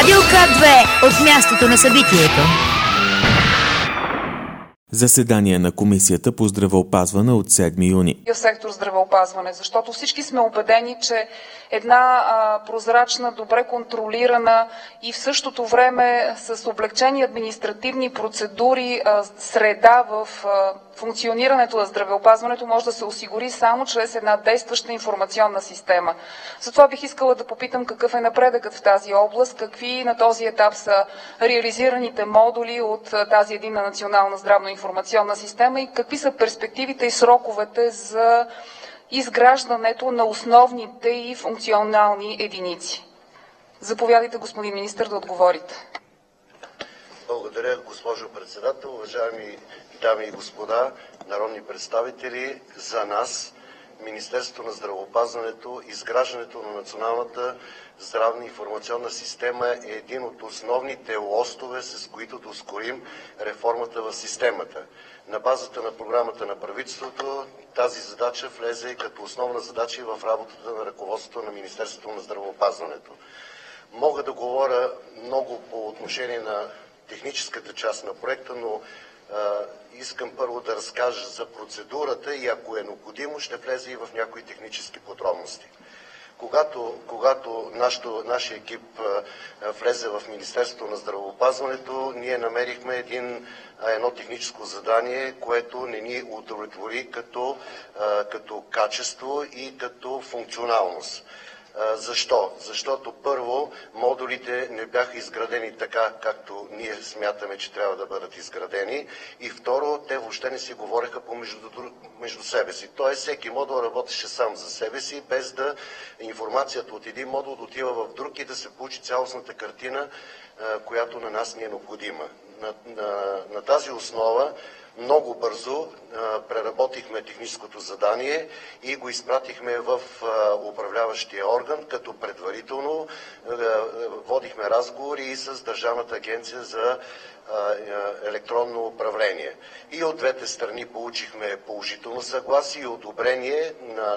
Радио К2 от мястото на събитието. Заседание на Комисията по здравеопазване от 7 юни. В сектор здравеопазване, защото всички сме убедени, че една прозрачна, добре контролирана и в същото време с облекчени административни процедури среда в функционирането на здравеопазването може да се осигури само чрез една действаща информационна система. Затова бих искала да попитам какъв е напредъкът в тази област, какви на този етап са реализираните модули от тази единна национална здравно-информационна система и какви са перспективите и сроковете за изграждането на основните и функционални единици. Заповядайте, господин министър, да отговорите. Благодаря, госпожо председател. Уважаеми дами и господа народни представители, за нас Министерството на здравеопазването, изграждането на националната здравна информационна система е един от основните лостове, с които да ускорим реформата в системата. На базата на програмата на правителството тази задача влезе като основна задача и в работата на ръководството на Министерството на здравеопазването. Мога да говоря много по отношение на техническата част на проекта, но искам първо да разкажа за процедурата и ако е необходимо, ще влезе и в някои технически подробности. Когато нашия екип влезе в Министерството на здравеопазването, ние намерихме едно техническо задание, което не ни удовлетвори като качество и като функционалност. Защо? Защото първо модулите не бяха изградени така, както ние смятаме, че трябва да бъдат изградени, и второ, те въобще не си говореха между себе си. Тоест всеки модул работеше сам за себе си, без да информацията от един модул да отива в друг и да се получи цялостната картина, която на нас ни е необходима. На тази основа много бързо преработихме техническото задание и го изпратихме в управляващия орган, като предварително водихме разговори и с Държавната агенция за електронно управление. И от двете страни получихме положително съгласие и одобрение на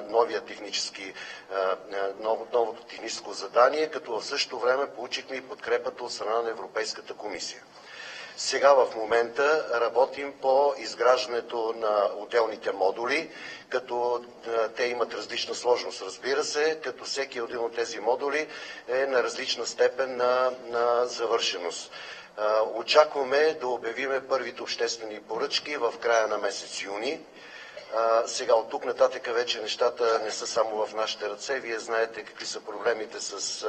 новото техническо задание, като в същото време получихме и подкрепата от страна на Европейската комисия. Сега в момента работим по изграждането на отделните модули, като те имат различна сложност, разбира се, като всеки един от тези модули е на различна степен на завършеност. Очакваме да обявиме първите обществени поръчки в края на месец юни. Сега от тук нататък вече нещата не са само в нашите ръце. Вие знаете какви са проблемите с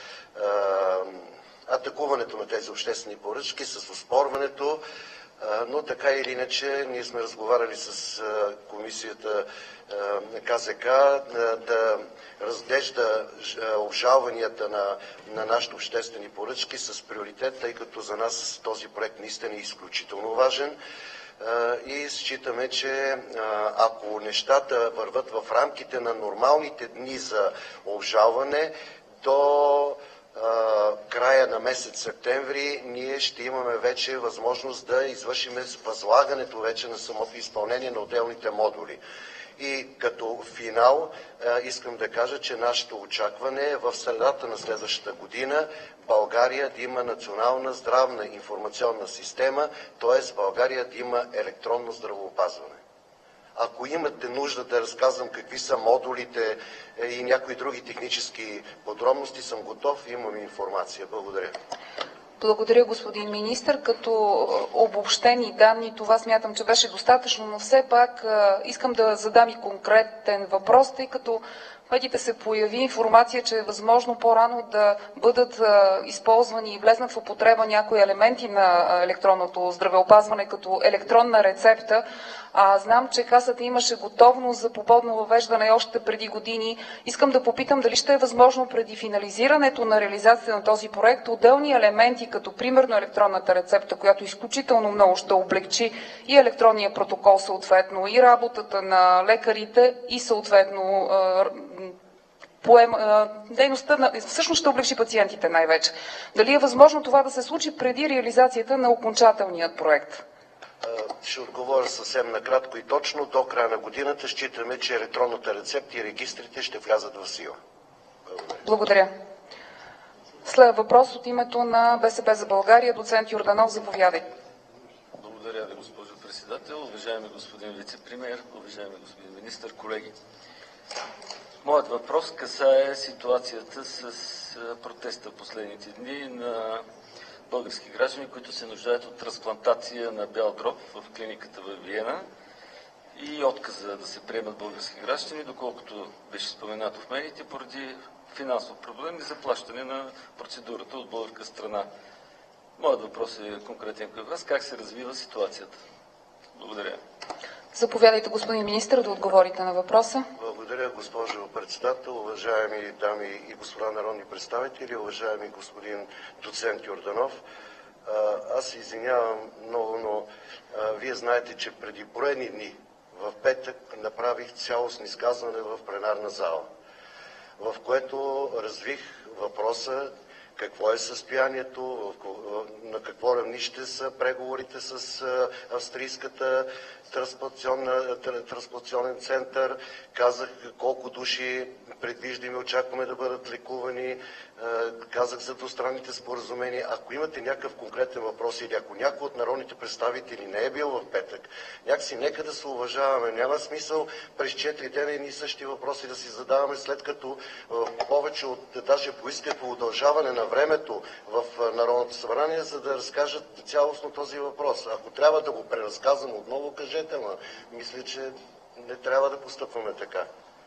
атакуването на тези обществени поръчки, с оспорването, но така или иначе ние сме разговаряли с комисията КЗК да разглежда обжалванията на нашите обществени поръчки с приоритет, тъй като за нас този проект наистина е изключително важен. И считаме, че ако нещата върват в рамките на нормалните дни за обжалване, до края на месец септември ние ще имаме вече възможност да извършим възлагането вече на самото изпълнение на отделните модули. И като финал искам да кажа, че нашето очакване е в средата на следващата година България да има национална здравна информационна система, т.е. България да има електронно здравеопазване. Ако имате нужда да разказвам какви са модулите и някои други технически подробности, съм готов и имам информация. Благодаря. Благодаря, господин министър. Като обобщени данни, това смятам, че беше достатъчно, но все пак искам да задам и конкретен въпрос, тъй като в медиите се появи информация, че е възможно по-рано да бъдат използвани и влезнат в употреба някои елементи на електронното здравеопазване, като електронна рецепта. Знам, че Касата имаше готовност за подобно въвеждане още преди години. Искам да попитам дали ще е възможно преди финализирането на реализацията на този проект отделни елементи, като примерно електронната рецепта, която изключително много ще облегчи и електронния протокол съответно, и работата на лекарите, и съответно дейността, всъщност ще облегчи пациентите най-вече. Дали е възможно това да се случи преди реализацията на окончателният проект? Ще отговоря съвсем накратко и точно. До края на годината считаме, че електронната рецепта и регистрите ще влязат в сила. Благодаря. След въпрос от името на БСП за България, доцент Йорданов, заповядайте. Благодаря ви, госпожо председател. Уважаеми господин вицепремиер, уважаеми господин министър, колеги. Моят въпрос касае ситуацията с протеста в последните дни на български граждани, които се нуждаят от трансплантация на бял дроб в клиниката в Виена и отказа да се приемат български граждани, доколкото беше споменато в медиите, поради финансов проблем и заплащане на процедурата от българска страна. Моят въпрос е конкретен към вас. Как се развива ситуацията? Благодаря. Заповядайте, господин министър, да отговорите на въпроса. Благодаря, госпожо председател, уважаеми дами и господа народни представители, уважаеми господин доцент Йорданов. Аз се извинявам много, но вие знаете, че преди поредни дни, в петък, направих цялостно изказване в пленарна зала, в което развих въпроса какво е състоянието, на какво равнище са преговорите с австрийската трансплантационен център. Казах колко души предвиждаме и очакваме да бъдат лекувани. Казах за двустранните споразумения. Ако имате някакъв конкретен въпрос или ако някой от народните представители не е бил в петък, някакси нека да се уважаваме. Няма смисъл през 4 дена едни и същи въпроси да си задаваме, след като повече от даже поискат удължаване на времето в Народното събрание, за да разкажат цялостно този въпрос. Ако трябва да го преразказвам отново, кажете, ама мисля, че не трябва да постъпваме така.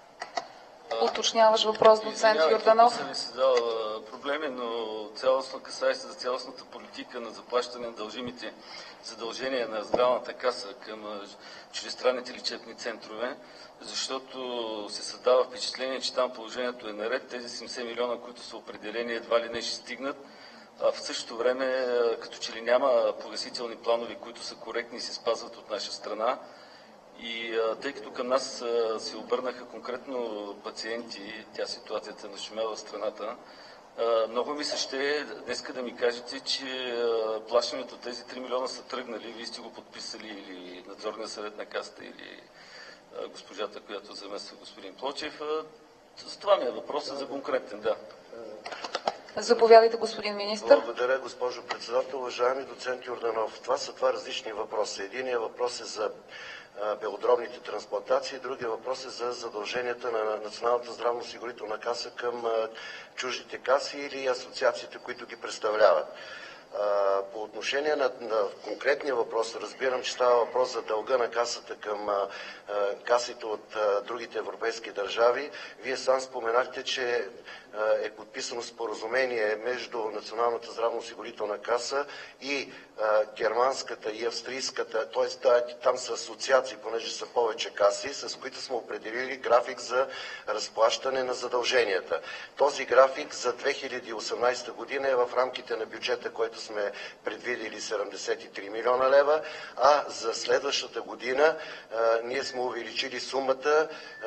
Уточняваш въпрос, доцент Йорданов. Съм си дал проблеми, но касае се за цялостната политика на заплащане на дължимите задължения на здравната каса към чуждестранните лечебни центрове, защото се създава впечатление, че там положението е наред. Тези 70 милиона, които са определени, едва ли не ще стигнат. А в същото време, като че ли няма погасителни планове, които са коректни и се спазват от наша страна. И тъй като към нас се обърнаха конкретно пациенти, ситуацията нашумява в страната, много ми се ще днеска да ми кажете, че плащането от тези 3 милиона са тръгнали, вие сте го подписали или надзорния съвет на касата, или госпожата, която замества господин Плочев. За това ми е въпросът за конкретен, да. Заповядайте, господин министър. Благодаря, госпожо председател. Уважаеми доцент Йорданов, това са два различни въпроса. Единият въпрос е за белодробните трансплантации, другия въпрос е за задълженията на Националната здравноосигурителна каса към чуждите каси или асоциациите, които ги представляват. По отношение на конкретния въпрос, разбирам, че става въпрос за дълга на касата към касите от другите европейски държави. Вие сам споменахте, че е подписано споразумение между Националната здравноосигурителна каса и германската и австрийската, т.е. там са асоциации, понеже са повече каси, с които сме определили график за разплащане на задълженията. Този график за 2018 година е в рамките на бюджета, който сме предвидели 73 милиона лева, а за следващата година ние сме увеличили сумата.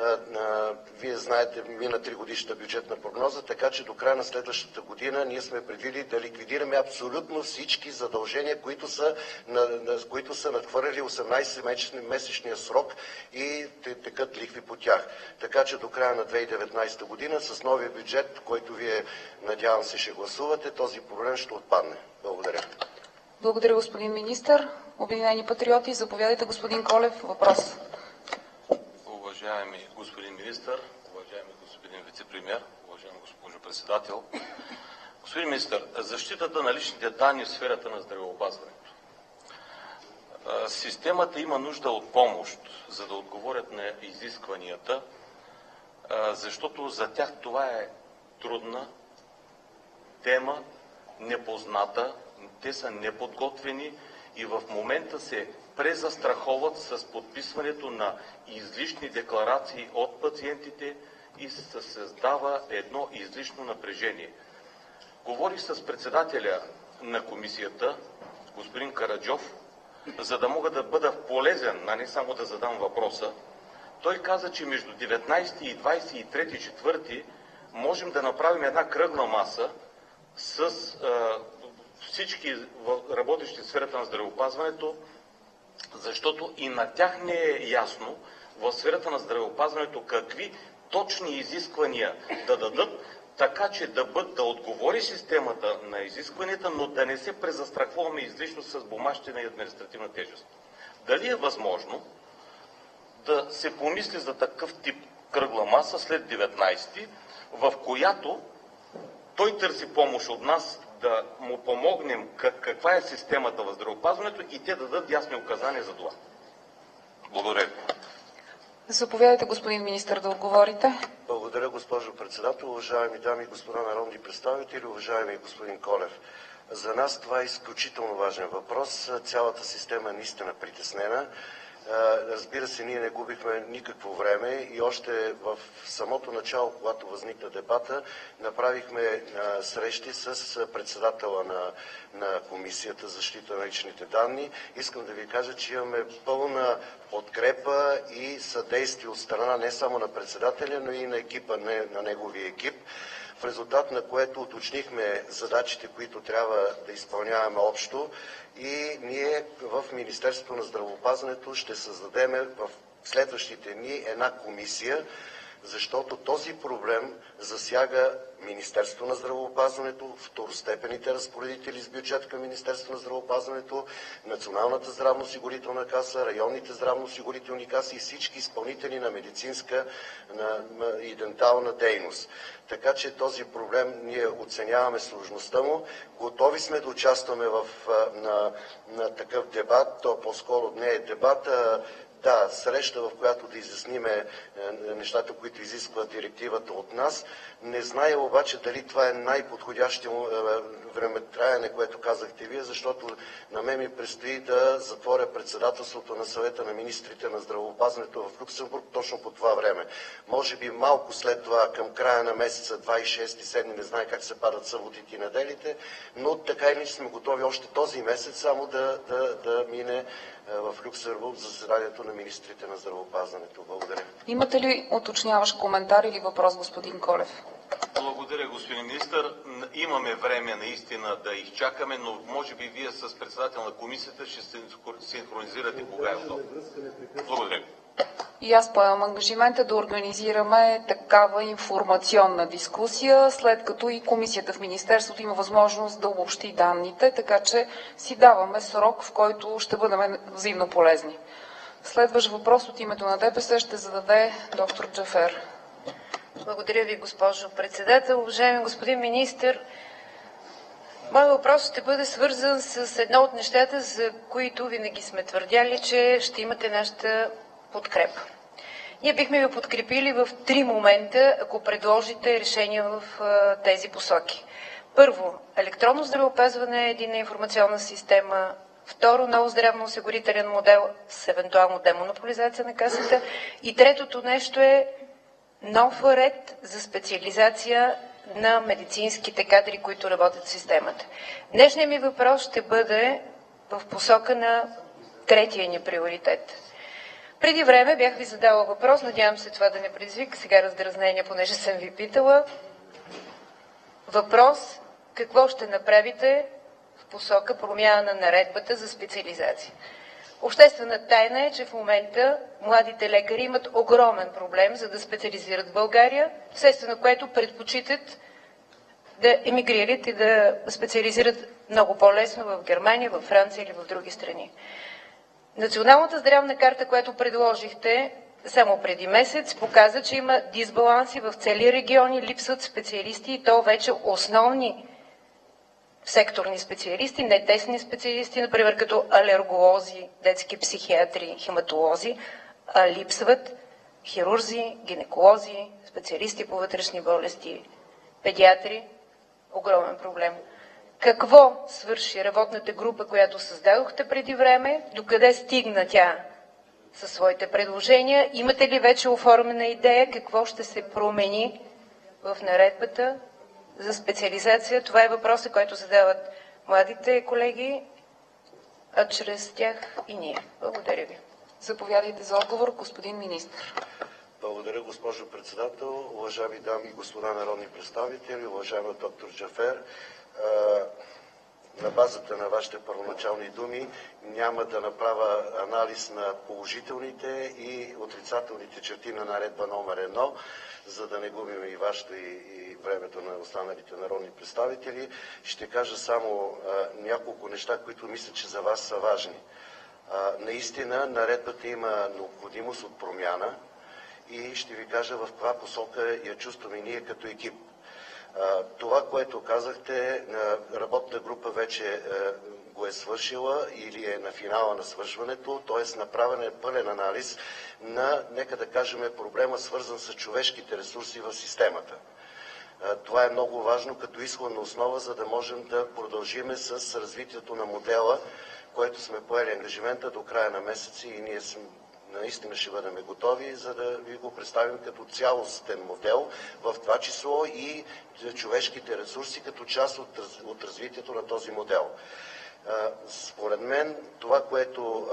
Вие знаете, мина 3-годишната бюджетна прогноза, така че до края на следващата година ние сме предвидили да ликвидираме абсолютно всички задължения, които са надхвърляли 18-месечния срок и текат лихви по тях. Така че до края на 2019 година с новия бюджет, който вие, надявам се, ще гласувате, този проблем ще отпадне. Благодаря. Благодаря, господин министър. Обединени патриоти, заповядайте, господин Колев. Въпрос. Уважаеми господин министър, уважаеми господин вицепремиер, уважаема госпожо председател. Господин министър, защитата на личните данни в сферата на здравеопазването. Системата има нужда от помощ, за да отговорят на изискванията, защото за тях това е трудна тема, непозната, те са неподготвени и в момента се презастраховат с подписването на излишни декларации от пациентите и се създава едно излишно напрежение. Говорих с председателя на комисията, господин Караджов, за да мога да бъда полезен, а не само да задам въпроса. Той каза, че между 19 и 23-4 можем да направим една кръгла маса с всички работещи в сферата на здравеопазването, защото и на тях не е ясно в сферата на здравеопазването какви точни изисквания да дадат, така че да отговори системата на изискванията, но да не се презастрахваме излишно с бумащина и административна тежест. Дали е възможно да се помисли за такъв тип кръгла маса след 19-ти, в която той търси помощ от нас да му помогнем каква е системата в здравеопазването и те да дадат ясни указания за това. Благодаря. Заповядайте, господин министър, да отговорите. Благодаря, госпожо председател. Уважаеми дами и господа народни представители, уважаеми господин Колев. За нас това е изключително важен въпрос. Цялата система е наистина притеснена. Разбира се, ние не губихме никакво време и още в самото начало, когато възникна дебата, направихме срещи с председателя на Комисията за защита на личните данни. Искам да ви кажа, че имаме пълна подкрепа и съдействие от страна не само на председателя, но и на екипа, на неговия екип, в резултат на което уточнихме задачите, които трябва да изпълняваме общо, и ние в Министерството на здравеопазването ще създадем в следващите дни една комисия, защото този проблем засяга Министерството на здравеопазването, второстепенните разпоредители с бюджет към Министерството на здравеопазването, Националната здравноосигурителна каса, районните здравноосигурителни каси и всички изпълнители на медицинска и дентална дейност. Така че този проблем ние оценяваме сложността му. Готови сме да участваме на такъв дебат, то по-скоро не е дебат, да, среща, в която да изясниме нещата, които изисква директивата от нас. Не зная обаче дали това е най-подходящо времетраене, което казахте вие, защото на мен ми предстои да затворя председателството на съвета на министрите на здравеопазването в Люксембург точно по това време. Може би малко след това, към края на месеца, 26-7, не знае как се падат съботите и неделите, но така или иначе сме готови още този месец само да мине в Люксембург за заседанието на министрите на здравеопазването. Благодаря. Имате ли уточняващ коментар или въпрос, господин Колев? Благодаря, господин министър. Имаме време наистина да изчакаме, но може би вие с председател на комисията ще се синхронизирате кога е удобно. Благодаря. И аз поемам ангажимента да организираме такава информационна дискусия, след като и комисията в Министерството има възможност да обобщи данните, така че си даваме срок, в който ще бъдем взаимно полезни. Следващ въпрос от името на ДПС ще зададе доктор Джафер. Благодаря ви, госпожо председател. Уважаеми господин министър, моят въпрос ще бъде свързан с едно от нещата, за които винаги сме твърдяли, че ще имате нашата подкрепа. Ние бихме ви подкрепили в 3 момента, ако предложите решения в тези посоки. Първо, електронно здравеопазване е единна информационна система. Второ, нов здравноосигурителен модел с евентуално демонополизация на касата. И третото нещо е нов ред за специализация на медицинските кадри, които работят в системата. Днешният ми въпрос ще бъде в посока на третия ни приоритет. Преди време бях ви задала въпрос, надявам се това да не предизвика сега раздразнение, понеже съм ви питала. Въпрос: какво ще направите в посока промяна на наредбата за специализация? Обществена тайна е, че в момента младите лекари имат огромен проблем за да специализират в България, вследствие на което предпочитат да емигрират и да специализират много по-лесно в Германия, в Франция или в други страни. Националната здравна карта, която предложихте само преди месец, показа, че има дисбаланси в цели региони, липсват специалисти и то вече основни секторни специалисти, не тесни специалисти, например като алерголози, детски психиатри, хематолози, а липсват хирурзи, гинеколози, специалисти по вътрешни болести, педиатри. Огромен проблем. Какво свърши работната група, която създадохте преди време? Докъде стигна тя със своите предложения? Имате ли вече оформена идея какво ще се промени в наредбата за специализация? Това е въпросът, който задават младите колеги, а чрез тях и ние. Благодаря ви. Заповядайте за отговор, господин министър. Благодаря, госпожо председател. Уважаеми дами и господа народни представители, уважаема доктор Джафер, на базата на вашите първоначални думи няма да направя анализ на положителните и отрицателните черти на наредба номер 1, за да не губим и вашето и времето на останалите народни представители. Ще кажа само няколко неща, които мисля, че за вас са важни. Наистина, наредбата има необходимост от промяна и ще ви кажа в каква посока я чувстваме ние като екип. Това, което казахте, работна група вече го е свършила или е на финала на свършването, т.е. направен е пълен анализ на, нека да кажем, проблема свързан с човешките ресурси в системата. Това е много важно като изходна основа, за да можем да продължиме с развитието на модела, което сме поели ангажимента до края на месеца и ние наистина ще бъдем готови, за да ви го представим като цялостен модел, в това число и човешките ресурси като част от развитието на този модел. Според мен, това, което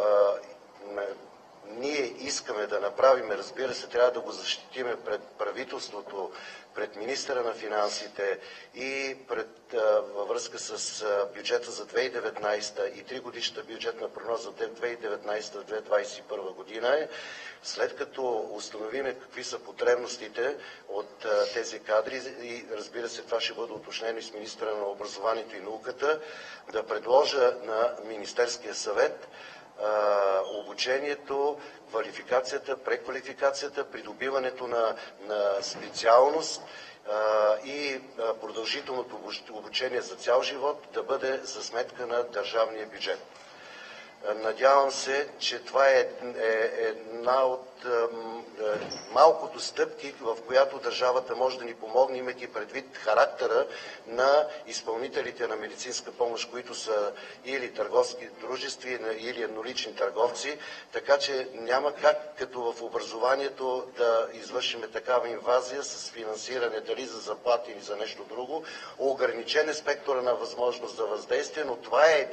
ние искаме да направим, разбира се, трябва да го защитиме пред правителството, пред министъра на финансите и във връзка с бюджета за 2019 и 3-годишната бюджетна прогноза за 2019-2021 година е, след като установиме какви са потребностите от тези кадри и разбира се това ще бъде уточнено и с министъра на образованието и науката, да предложа на Министерския съвет обучението, квалификацията, преквалификацията, придобиването на специалност и продължителното обучение за цял живот да бъде за сметка на държавния бюджет. Надявам се, че това е една от малкото стъпки, в която държавата може да ни помогне, имайки предвид характера на изпълнителите на медицинска помощ, които са или търговски дружества, или еднолични търговци, така че няма как като в образованието да извършиме такава инвазия с финансиране, дали за заплати или за нещо друго. Ограничен е спектъра на възможност за въздействие, но това е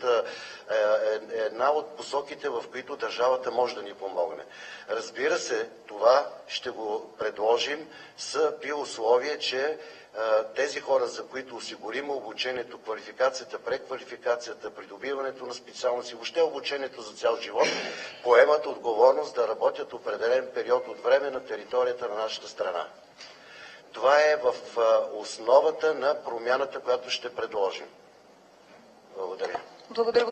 една от посоките, в които държавата може да ни помогне. Разбира се, това ще го предложим при условие, че тези хора, за които осигурим обучението, квалификацията, преквалификацията, придобиването на специалност и въобще обучението за цял живот, поемат отговорност да работят определен период от време на територията на нашата страна. Това е в основата на промяната, която ще предложим. Благодаря. Благодаря.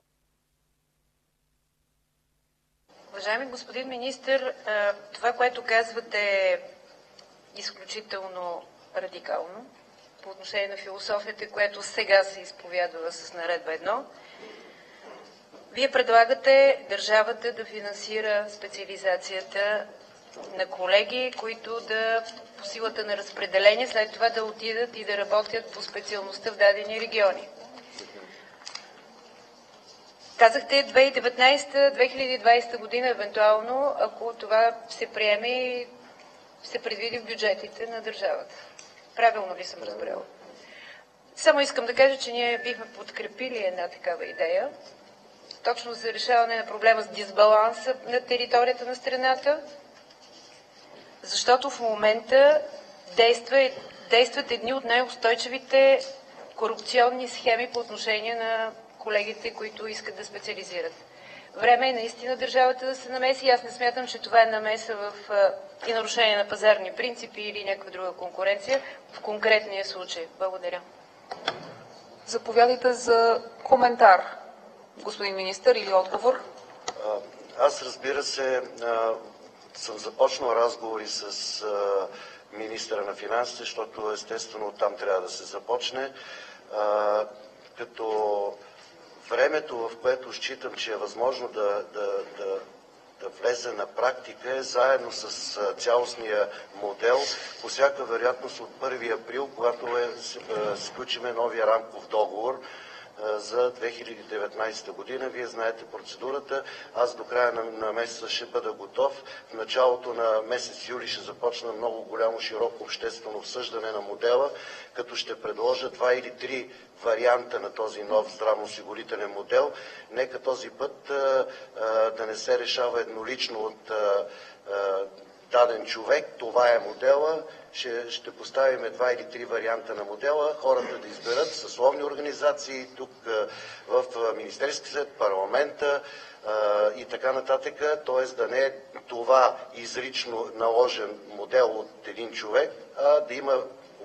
Уважаеми господин министър, това, което казвате е изключително радикално по отношение на философията, която сега се изповядва с наредба 1. Вие предлагате държавата да финансира специализацията на колеги, които да по силата на разпределение след това да отидат и да работят по специалността в дадени региони. Казахте 2019-2020 година, евентуално, ако това се приеме и се предвиди в бюджетите на държавата. Правилно ли съм разбрала? Само искам да кажа, че ние бихме подкрепили една такава идея, точно за решаване на проблема с дисбаланса на територията на страната, защото в момента действат едни от най-устойчивите корупционни схеми по отношение на колегите, които искат да специализират. Време е наистина държавата да се намеси и аз не смятам, че това е намеса и нарушение на пазарни принципи или някаква друга конкуренция в конкретния случай. Благодаря. Заповядайте за коментар, господин министър, или отговор. Аз, разбира се, съм започнал разговори с министъра на финансите, защото естествено там трябва да се започне. Като времето, в което считам, че е възможно да влезе на практика, е заедно с цялостния модел, по всяка вероятност от 1 април, когато сключиме новия рамков договор за 2019 година. Вие знаете процедурата. Аз до края на месеца ще бъда готов. В началото на месец юли ще започна много голямо, широко обществено обсъждане на модела, като ще предложа 2 или 3 варианта на този нов здравноосигурителен модел. Нека този път да не се решава еднолично от даден човек. Това е модела. Ще поставим 2 или 3 варианта на модела. Хората да изберат съсловни организации тук в Министерския съвет, парламента и така нататък. Т.е. да не е това изрично наложен модел от един човек, а да има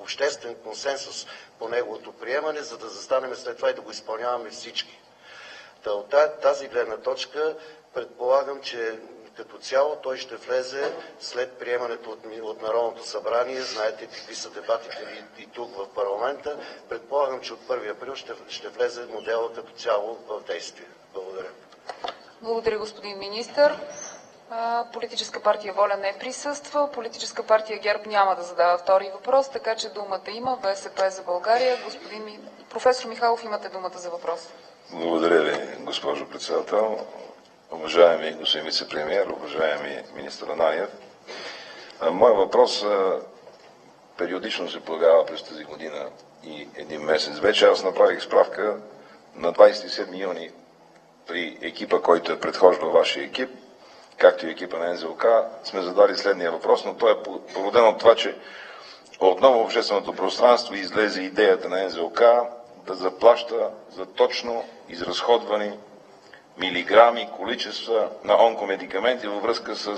обществен консенсус по неговото приемане, за да застанем след това и да го изпълняваме всички. От тази гледна точка предполагам, че като цяло той ще влезе след приемането от Народното събрание. Знаете какви са дебатите и тук в парламента. Предполагам, че от 1 април ще влезе модела като цяло в действие. Благодаря. Благодаря, господин министър. Политическа партия ВОЛЯ не присъства. Политическа партия ГЕРБ няма да задава втори въпрос, така че думата има БСП за България. Професор Михайлов, имате думата за въпрос. Благодаря ви, госпожо председател. Уважаеми господин вице-премиер, уважаеми министър Ананиев, моят въпрос периодично се появява през тази година и един месец вече. Аз направих справка на 27 юни при екипа, който е предхождал вашия екип, както и екипа на НЗОК, сме задали следния въпрос, но той е породен от това, че отново в общественото пространство излезе идеята на НЗОК да заплаща за точно изразходвани милиграми, количества на онкомедикаменти във връзка с,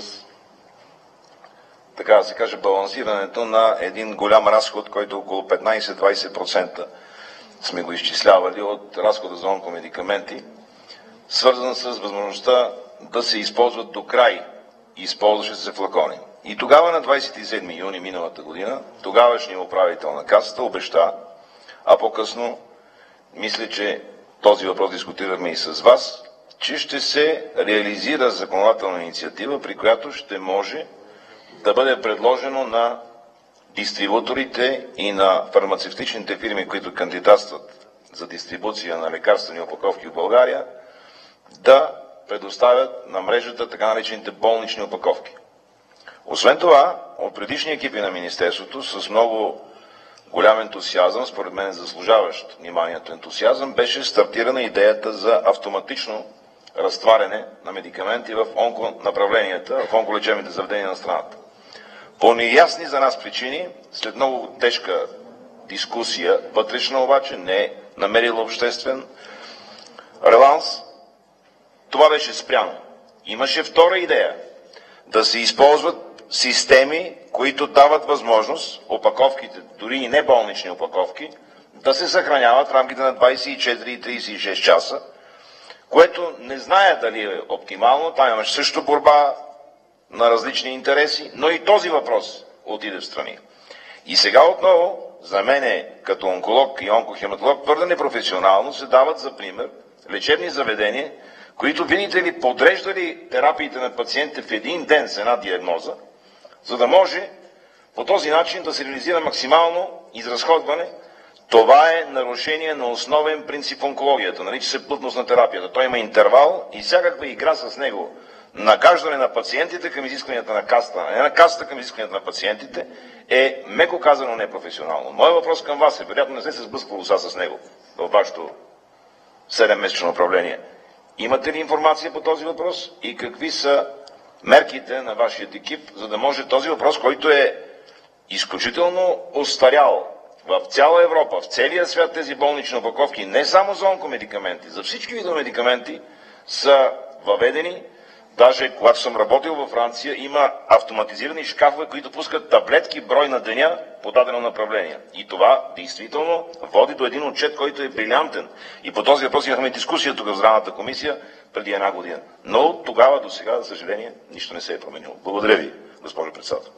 така да се каже, балансирането на един голям разход, който е около 15-20% сме го изчислявали от разхода за онкомедикаменти, свързан с възможността да се използват до край използващите се флакони. И тогава на 27 юни миналата година тогавашният управител на Касата обеща, а по-късно мисля, че този въпрос дискутирахме и с вас, че ще се реализира законодателна инициатива, при която ще може да бъде предложено на дистрибуторите и на фармацевтичните фирми, които кандидатстват за дистрибуция на лекарствени опаковки в България, да предоставят на мрежата така наречените болнични опаковки. Освен това, от предишни екипи на Министерството с много голям ентусиазъм, според мен заслужаващ вниманието ентусиазъм, беше стартирана идеята за автоматично разтваряне на медикаменти в онконаправленията, в онколечебните заведения на страната. По неясни за нас причини, след много тежка дискусия, вътрешна обаче, не е намерила обществен реланс, това беше спряно. Имаше втора идея да се използват системи, които дават възможност опаковките, дори и не болнични опаковки, да се съхраняват в рамките на 24 и 36 часа, което не зная дали е оптимално. Там имаше също борба на различни интереси, но и този въпрос отиде в страни. И сега отново, за мен като онколог и онкохематолог, твърде непрофесионално се дават за пример лечебни заведения, които, видите ли, подреждали терапиите на пациентите в един ден с една диагноза, за да може по този начин да се реализира максимално изразходване. Това е нарушение на основен принцип в онкологията, нарича се плътност на терапията. Той има интервал и всякаква игра с него, нагаждане на пациентите към изискванията на касата, а не на касата към изискванията на пациентите, е меко казано непрофесионално. Моят въпрос към вас е, вероятно не сте се сблъсквали с него в вашето 7-месечно управление. Имате ли информация по този въпрос и какви са мерките на вашият екип, за да може този въпрос, който е изключително остарял в цяла Европа, в целия свят, тези болнични опаковки, не само за онкомедикаменти, за всички видове медикаменти са въведени. Даже когато съм работил във Франция, има автоматизирани шкафове, които пускат таблетки брой на деня по дадено направление. И това действително води до един отчет, който е брилянтен. И по този въпрос имахме дискусия тук в Здравната комисия преди една година. Но от тогава до сега, за съжаление, нищо не се е променило. Благодаря ви, госпожо председател.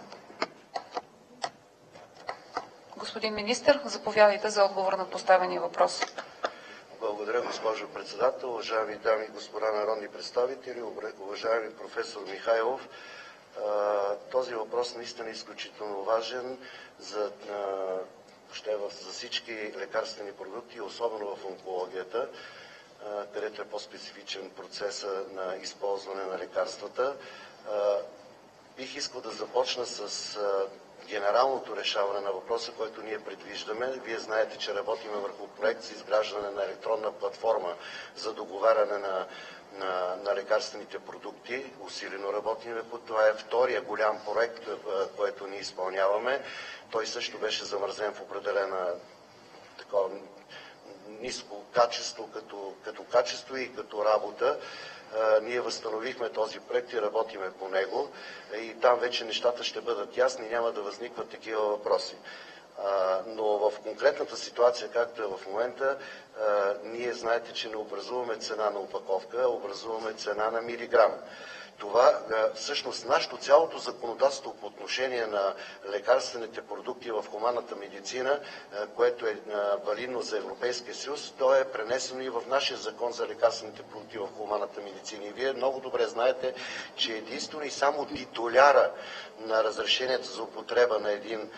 Господин министър, заповядайте за отговор на поставения въпрос. Благодаря, госпожо председател. Уважаеми дами и господа народни представители, уважаеми професор Михайлов, този въпрос наистина е изключително важен за всички лекарствени продукти, особено в онкологията, където е по-специфичен процеса на използване на лекарствата. Бих искал да започна с генералното решаване на въпроса, който ние предвиждаме. Вие знаете, че работим върху проект за изграждане на електронна платформа за договаряне на лекарствените продукти. Усилено работим по това. Е втория голям проект, който ние изпълняваме. Той също беше замразен в определена такова ниско качество, като качество и като работа. Ние възстановихме този проект и работиме по него и там вече нещата ще бъдат ясни, няма да възникват такива въпроси. Но в конкретната ситуация, както е в момента, ние знаете, че не образуваме цена на опаковка, а образуваме цена на милиграм. Това всъщност нашето цялото законодателство по отношение на лекарствените продукти в хуманната медицина, което е валидно за Европейския съюз, то е пренесено и в нашия закон за лекарствените продукти в хуманната медицина. И вие много добре знаете, че единствено и само титуляра на разрешението за употреба на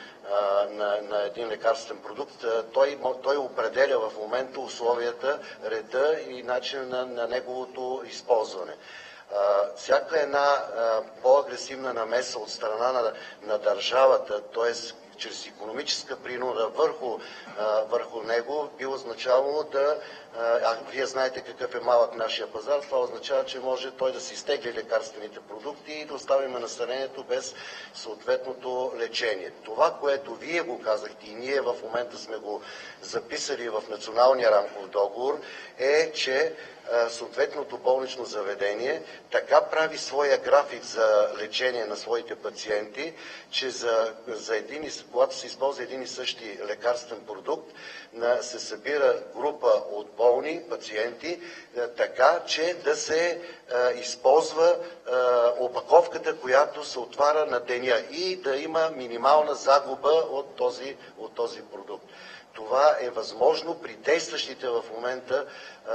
един лекарствен продукт, той определя в момента условията, реда и начина на неговото използване. Всяка една по-агресивна намеса от страна на държавата, т.е. чрез икономическа принуда върху него, би означавало вие знаете какъв е малък нашия пазар, това означава, че може той да си изтегли лекарствените продукти и да оставим населението без съответното лечение. Това, което вие го казахте и ние в момента сме го записали в Националния рамков договор, е, че съответното болнично заведение така прави своя график за лечение на своите пациенти, че когато се използва един и същи лекарствен продукт, се събира група от болни пациенти, така че да се използва опаковката, която се отваря на деня и да има минимална загуба от този продукт. Това е възможно при действащите в момента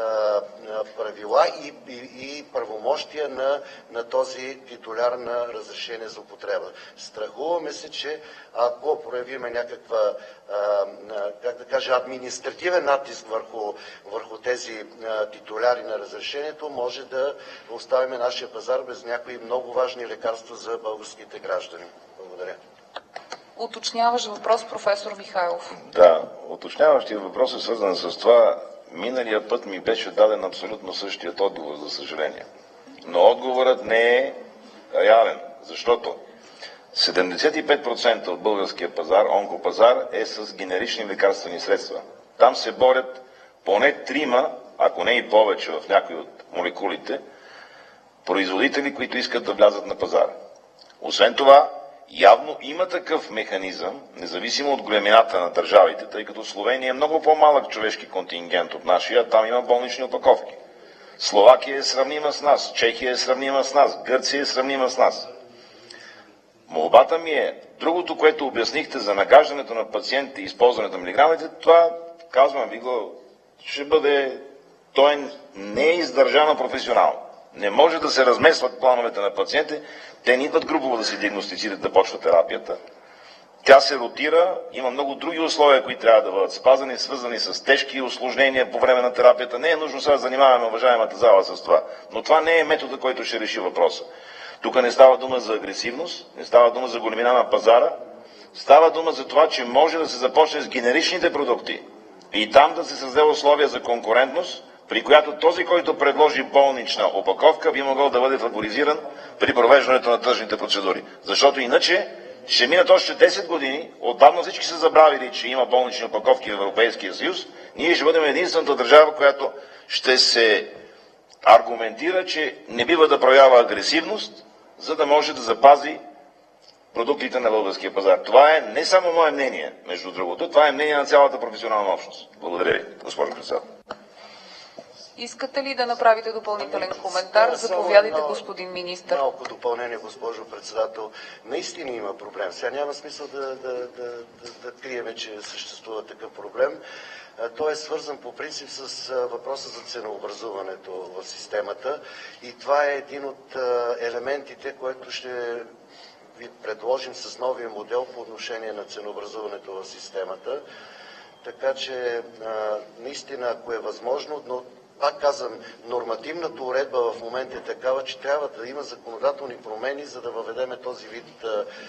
правила и правомощия на този титуляр на разрешение за употреба. Страхуваме се, че ако проявиме някаква, административен натиск върху тези титуляри на разрешението, може да оставим нашия пазар без някои много важни лекарства за българските граждани. Благодаря. Уточняващ въпрос, професор Михайлов. Да, уточняващия въпрос е свързан с това. Миналия път ми беше даден абсолютно същият отговор, за съжаление. Но отговорът не е реален, защото 75% от българския пазар, онкопазар, е с генерични лекарствени средства. Там се борят поне 3, ако не и повече в някои от молекулите, производители, които искат да влязат на пазара. Освен това, явно има такъв механизъм, независимо от големината на държавите, тъй като Словения е много по-малък човешки контингент от нашия, там има болнични опаковки. Словакия е сравнима с нас, Чехия е сравнима с нас, Гърция е сравнима с нас. Молбата ми е, другото, което обяснихте за нагаждането на пациентите и използването на милиграмите, това, казвам ви го, ще бъде, той не е издържано професионално. Не може да се разместват плановете на пациентите, те не идват групово да се диагностицират, да почва терапията. Тя се ротира, има много други условия, които трябва да бъдат спазани, свързани с тежки усложнения по време на терапията. Не е нужно сега да занимаваме уважаемата зала с това, но това не е метода, който ще реши въпроса. Тук не става дума за агресивност, не става дума за големина на пазара, става дума за това, че може да се започне с генеричните продукти и там да се създаде условия за конкурентност, при която този, който предложи болнична опаковка, би могъл да бъде фаворизиран при провеждането на тръжните процедури. Защото иначе ще минат още 10 години, отдавна всички са забравили, че има болнични опаковки в Европейския съюз, ние ще бъдем единствената държава, която ще се аргументира, че не бива да проявява агресивност, за да може да запази продуктите на българския пазар. Това е не само мое мнение, между другото, това е мнение на цялата професионална общност. Благодаря ви, госпожо председател. Искате ли да направите допълнителен коментар? Заповядайте, господин министър. Малко допълнение, госпожо председател. Наистина има проблем. Сега няма смисъл да криеме, че съществува такъв проблем. Той е свързан по принцип с въпроса за ценообразуването в системата и това е един от елементите, който ще ви предложим с новия модел по отношение на ценообразуването в системата. Така че наистина, ако е възможно, но пак казвам, нормативната уредба в момента е такава, че трябва да има законодателни промени, за да въведеме този вид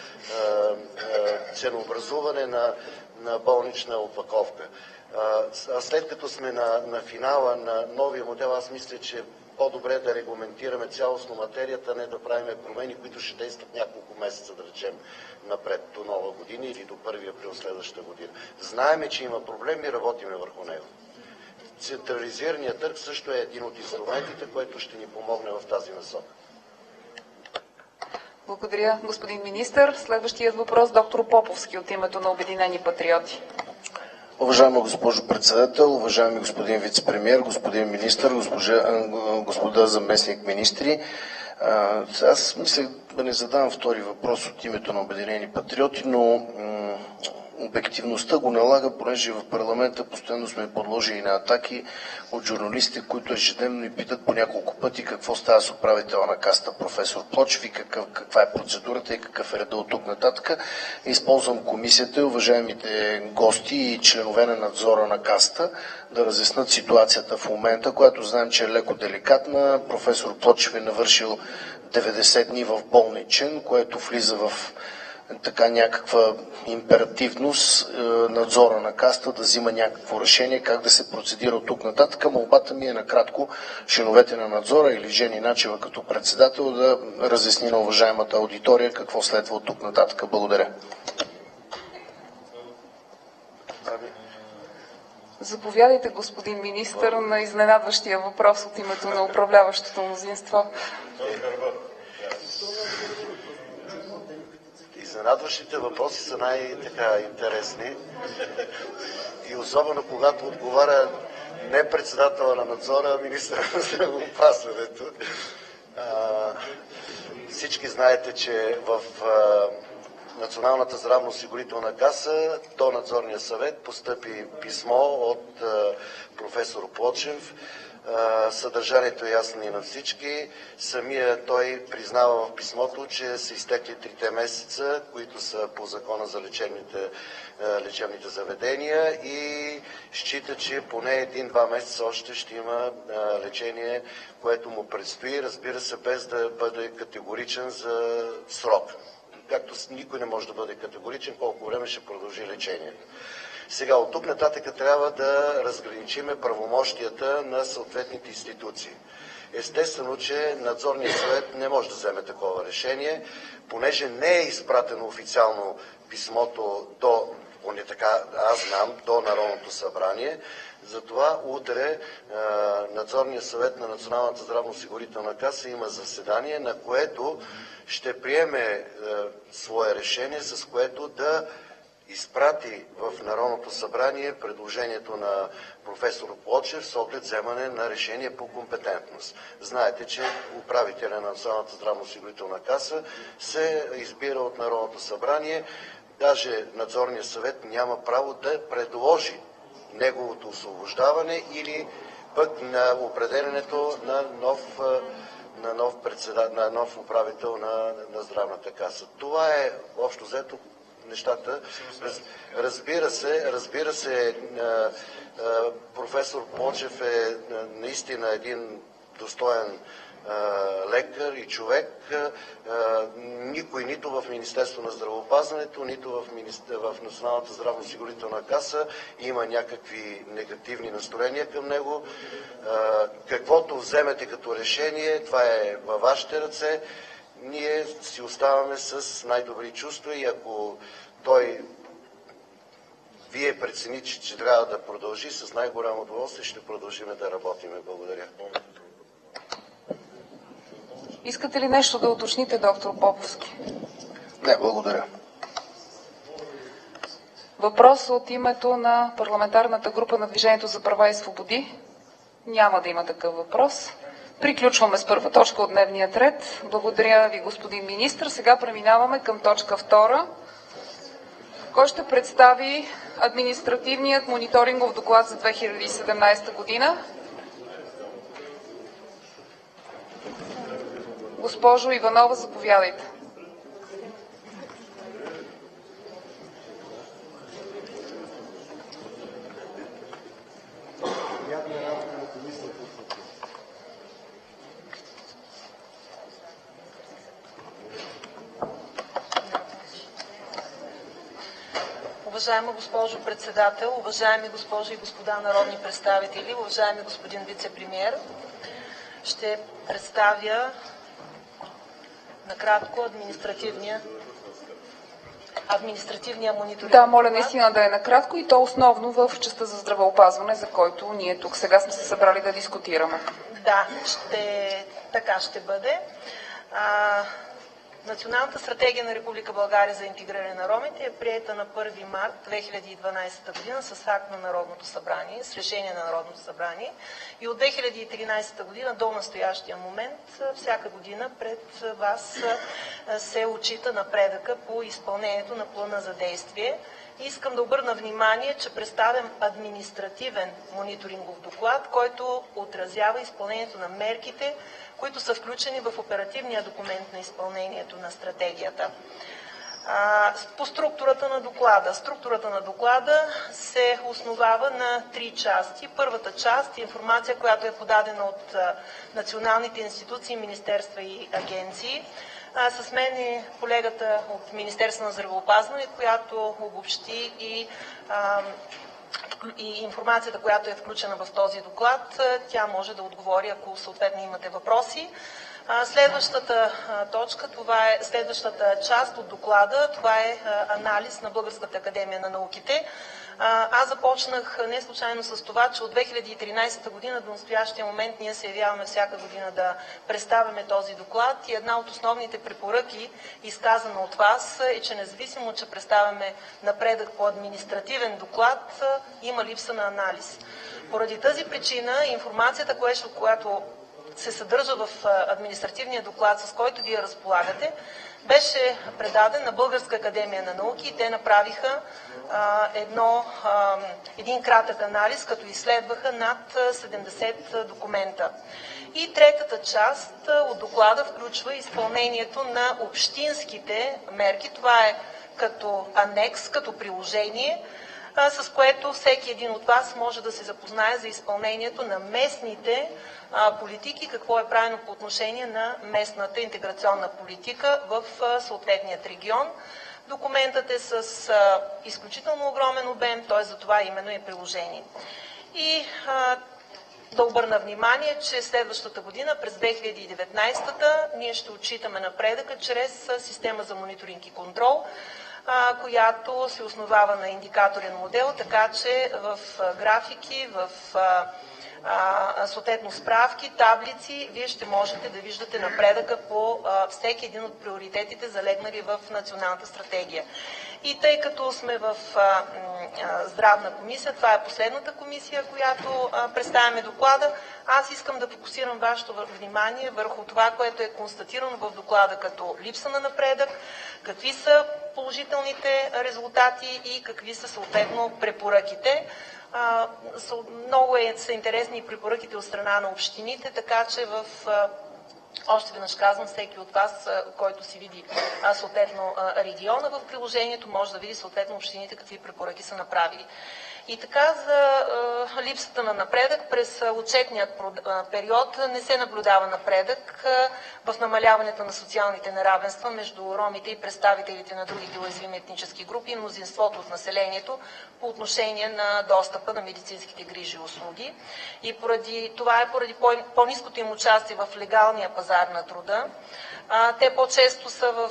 ценообразуване на болнична опаковка. След като сме на финала на новия модел, аз мисля, че по-добре да регламентираме цялостно материята, не да правим промени, които ще действат няколко месеца, да речем, напред до нова година или до 1 април следващата година. Знаеме, че има проблем и работиме върху него. Централизираният търг също е един от инструментите, който ще ни помогне в тази насока. Благодаря, господин министър. Следващият въпрос доктор Поповски от името на Обединени патриоти. Уважаема госпожо председател, уважаеми господин вицепремиер, господин министър, господа заместник министри, аз мислех да не задавам втори въпрос от името на Обединени патриоти, но обективността го налага, понеже в парламента постоянно сме подложени на атаки от журналисти, които ежедневно ни питат по няколко пъти какво става с управителя на Касата професор Плочев и каква е процедурата и какъв е реда от тук нататък. Използвам комисията и уважаемите гости и членове на надзора на Касата да разяснат ситуацията в момента, която знаем, че е леко деликатна. Професор Плочев е навършил 90 дни в болничен, което влиза в така някаква императивност надзора на Касата да взима някакво решение как да се процедира от тук нататък. Молбата ми е накратко членовете на надзора или Жени Начева като председател да разясни на уважаемата аудитория какво следва от тук нататък. Благодаря. Заповядайте, господин министър, на изненадващия въпрос от името на управляващото мнозинство. Изненадващите въпроси са най-интересни и особено когато отговаря не председател на надзора, а министър на здравеопазването. Всички знаете, че в Националната здравноосигурителна каса до надзорния съвет постъпи писмо от професор Плочев. Съдържанието е ясно и на всички. Самия той признава в писмото, че са изтекли 3 месеца, които са по закона за лечебните заведения и счита, че поне 1-2 месеца още ще има лечение, което му предстои, разбира се, без да бъде категоричен за срок. Както никой не може да бъде категоричен колко време ще продължи лечението. Сега, от тук нататък трябва да разграничиме правомощията на съответните институции. Естествено, че надзорният съвет не може да вземе такова решение, понеже не е изпратено официално писмото поне така аз знам, до Народното събрание. Затова утре надзорният съвет на Националната здравноосигурителна каса има заседание, на което ще приеме свое решение, с което да изпрати в Народното събрание предложението на професор Плочев с оглед вземане на решение по компетентност. Знаете, че управителя на Националната здравноосигурителна каса се избира от Народното събрание. Даже надзорният съвет няма право да предложи неговото освобождаване или пък на определенето на нов управител на здравната каса. Това е общо взето нещата. Разбира се, професор Плочев е наистина един достоен лекар и човек. Никой нито в Министерство на здравеопазването, нито в Националната здравноосигурителна каса има някакви негативни настроения към него. Каквото вземете като решение, това е във вашите ръце. Ние си оставаме с най-добри чувства и ако вие прецените, че трябва да продължи, с най-голямо удоволствие ще продължим да работим. Благодаря. Искате ли нещо да уточните, доктор Поповски? Не, благодаря. Въпрос от името на парламентарната група на Движението за права и свободи? Няма да има такъв въпрос. Приключваме с първа точка от дневния ред. Благодаря ви, господин министър. Сега преминаваме към точка 2. Кой ще представи административният мониторингов доклад за 2017 година? Госпожо Иванова, заповядайте. Уважаема госпожо председател, уважаеми госпожи и господа народни представители, уважаеми господин вицепремиер, ще представя накратко административния мониторинг. Да, моля наистина да е накратко и то основно в частта за здравеопазване, за който ние тук сега сме се събрали да дискутираме. Да, така ще бъде. Националната стратегия на Република България за интегриране на ромите е приета на 1 март 2012 година с акт на Народното събрание, с решение на Народното събрание и от 2013 година до настоящия момент всяка година пред вас се отчита напредъка по изпълнението на плана за действие. Искам да обърна внимание, че представям административен мониторингов доклад, който отразява изпълнението на мерките, които са включени в оперативния документ на изпълнението на стратегията. По структурата на доклада. Структурата на доклада се основава на 3 части. Първата част е информация, която е подадена от националните институции, министерства и агенции. С мен е колегата от Министерството на здравеопазването, която обобщи и информацията, която е включена в този доклад. Тя може да отговори, ако съответно имате въпроси. Следващата точка, следващата част от доклада, това е анализ на Българската академия на науките. Аз започнах не случайно с това, че от 2013 година до настоящия момент ние се явяваме всяка година да представяме този доклад и една от основните препоръки, изказана от вас, е, че независимо, че представяме напредък по административен доклад, има липса на анализ. Поради тази причина информацията, която се съдържа в административния доклад, с който вие разполагате, беше предаден на Българска академия на науки и те направиха един кратък анализ, като изследваха над 70 документа. И третата част от доклада включва изпълнението на общинските мерки. Това е като анекс, като приложение, с което всеки един от вас може да се запознае за изпълнението на местните политики, какво е правено по отношение на местната интеграционна политика в съответният регион. Документът е с изключително огромен обем, т.е. за това именно е приложение. И да обърна внимание, че следващата година, през 2019-та, ние ще отчитаме напредъка чрез система за мониторинг и контрол, която се основава на индикаторен модел, така че в графики, в съответно справки, таблици, вие ще можете да виждате напредъка по всеки един от приоритетите, залегнали в Националната стратегия. И тъй като сме в здравна комисия, това е последната комисия, която представяме доклада, аз искам да фокусирам вашето внимание върху това, което е констатирано в доклада като липса на напредък, какви са положителните резултати и какви са съответно препоръките. Много са интересни и препоръките от страна на общините, така че още веднъж казвам, всеки от вас, който си види съответно региона в приложението, може да види съответно общините какви препоръки са направили. И така за липсата на напредък през отчетният период не се наблюдава напредък в намаляването на социалните неравенства между ромите и представителите на другите уязвими етнически групи и мнозинството от населението по отношение на достъпа на медицинските грижи и услуги. И поради по-ниското им участие в легалния пазар на труда. Те по-често са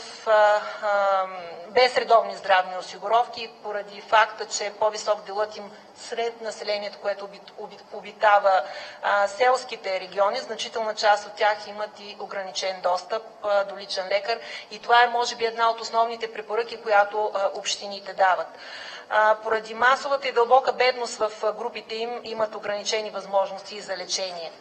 без редовни здравни осигуровки, поради факта, че е по-висок делът им сред населението, което обитава селските региони. Значителна част от тях имат и ограничен достъп до личен лекар. И това е, може би, една от основните препоръки, която общините дават. Поради масовата и дълбока бедност в групите им имат ограничени възможности за лечение.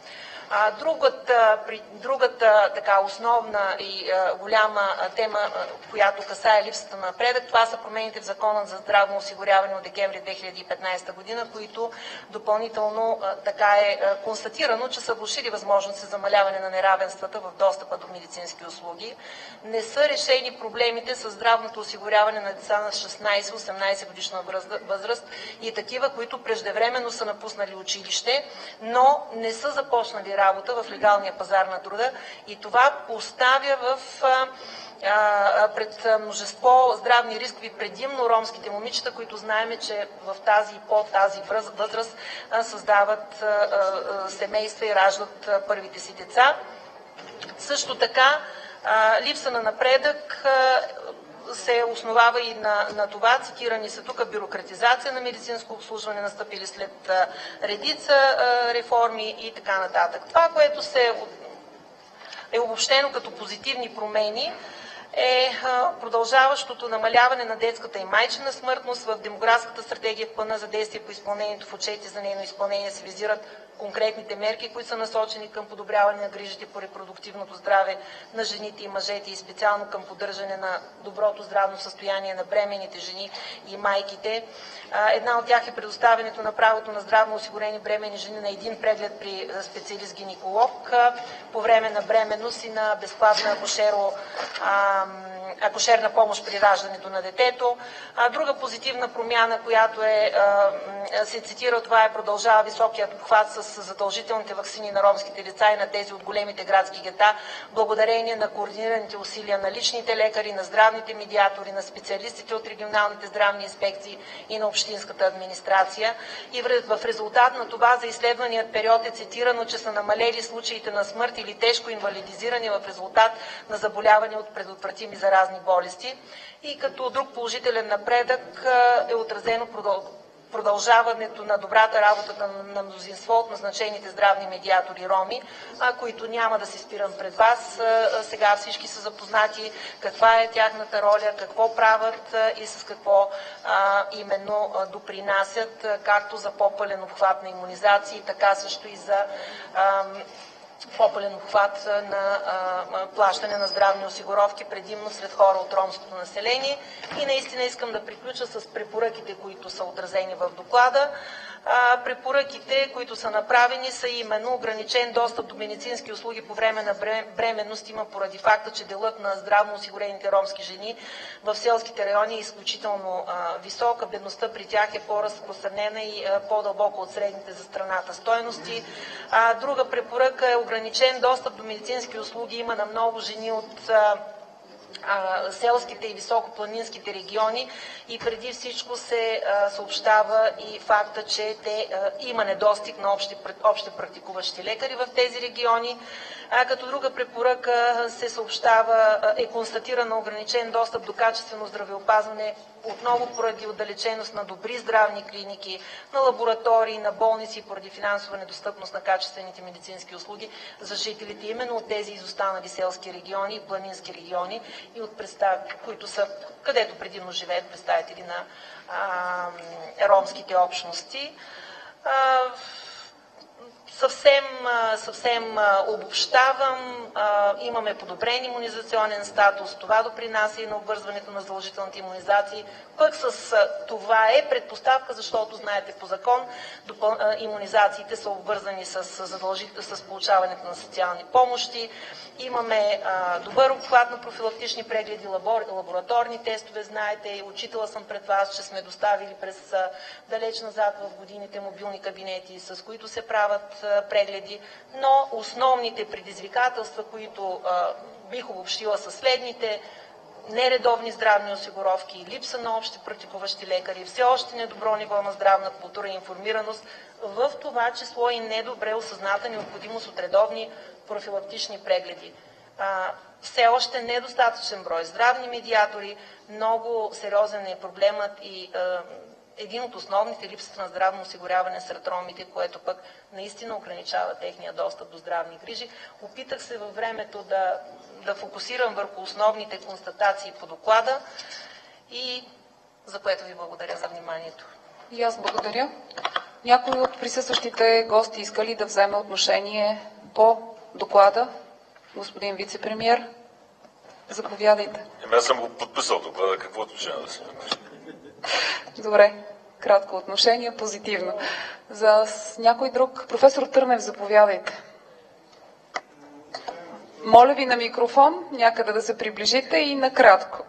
Другата така основна и голяма тема, която касае липсата на напредък, това са промените в Закона за здравно осигуряване от декември 2015 година, които допълнително така е констатирано, че са влошили възможности за намаляване на неравенствата в достъпа до медицински услуги. Не са решени проблемите с здравното осигуряване на деца на 16-18 годишна възраст и такива, които преждевременно са напуснали училище, но не са започнали работа в легалния пазар на труда и това поставя пред множество здравни рискови, предимно ромските момичета, които знаеме, че в тази възраст създават семейства и раждат първите си деца. Също така, липса на напредък се основава и на това, цитирани са тук, бюрократизация на медицинско обслужване, настъпили след редица реформи и така нататък. Това, което е обобщено като позитивни промени, е продължаващото намаляване на детската и майчина смъртност. В демографската стратегия в плана за действие по изпълнението в отчети за нейно изпълнение се визират конкретните мерки, които са насочени към подобряване на грижите по репродуктивното здраве на жените и мъжете и специално към поддържане на доброто здравно състояние на бременните жени и майките. Една от тях е предоставянето на правото на здравно осигурени бремени жени на един преглед при специалист-гинеколог по време на бременност и на безплатна акушерна помощ при раждането на детето. Друга позитивна промяна, която се цитира, това е продължава високият обхват с задължителните ваксини на ромските деца и на тези от големите градски гета, благодарение на координираните усилия на личните лекари, на здравните медиатори, на специалистите от регионалните здравни инспекции и на общинската администрация. И в резултат на това за изследваният период е цитирано, че са намалели случаите на смърт или тежко инвалидизиране в резултат на заболяване от предотвратими заразни болести. И като друг положителен напредък е отразено продължаването на добрата работа на мнозинство от назначените здравни медиатори роми, които няма да се спирам пред вас. Сега всички са запознати каква е тяхната роля, какво правят и с какво именно допринасят, както за по-пълен обхват на имунизации, така също и за по-пълен обхват на плащане на здравни осигуровки, предимно сред хора от ромското население. И наистина искам да приключа с препоръките, които са отразени в доклада. Препоръките, които са направени, са именно ограничен достъп до медицински услуги по време на бременност има поради факта, че делът на здравно осигурените ромски жени в селските райони е изключително висока. Бедността при тях е по-разпространена и по-дълбоко от средните за страната стойности. Друга препоръка е ограничен достъп до медицински услуги има на много жени от селските и високопланинските региони и преди всичко се съобщава и факта, че има недостиг на общи практикуващи лекари в тези региони. Като друга препоръка се съобщава е констатирано ограничен достъп до качествено здравеопазване отново поради отдалеченост на добри здравни клиники, на лаборатории, на болници поради финансова недостъпност на качествените медицински услуги за жителите именно от тези изостанали селски региони и планински региони, и от които са, където предимно живеят представители на ромските общности. Съвсем обобщавам, имаме подобрен имунизационен статус, това допринася и на обвързването на задължителните имунизации. Пък с това е предпоставка, защото знаете по закон, имунизациите са обвързани с получаването на социални помощи. Имаме добър обхват на профилактични прегледи, лабораторни тестове, знаете, и отчитала съм пред вас, че сме доставили през далеч назад в годините мобилни кабинети, с които се правят прегледи, но основните предизвикателства, които бих обобщила са следните: нередовни здравни осигуровки, липса на общи практикуващи лекари, все още недобро ниво на здравна култура и информираност, в това число и недобре осъзната необходимост от редовни профилактични прегледи. Все още недостатъчен брой здравни медиатори, много сериозен е проблемът и един от основните липсата на здравно осигуряване сред ромите, което пък наистина ограничава техния достъп до здравни грижи. Опитах се във времето да фокусирам върху основните констатации по доклада и за което ви благодаря за вниманието. И аз благодаря. Някой от присъстващите гости иска ли да вземе отношение по доклада? Господин вице-премиер, заповядайте. Аз съм го подписал доклада, какво отношение да се намери? Добре, кратко отношение, позитивно. За някой друг, професор Търнев, заповядайте. Моля ви на микрофон, някъде да се приближите и накратко.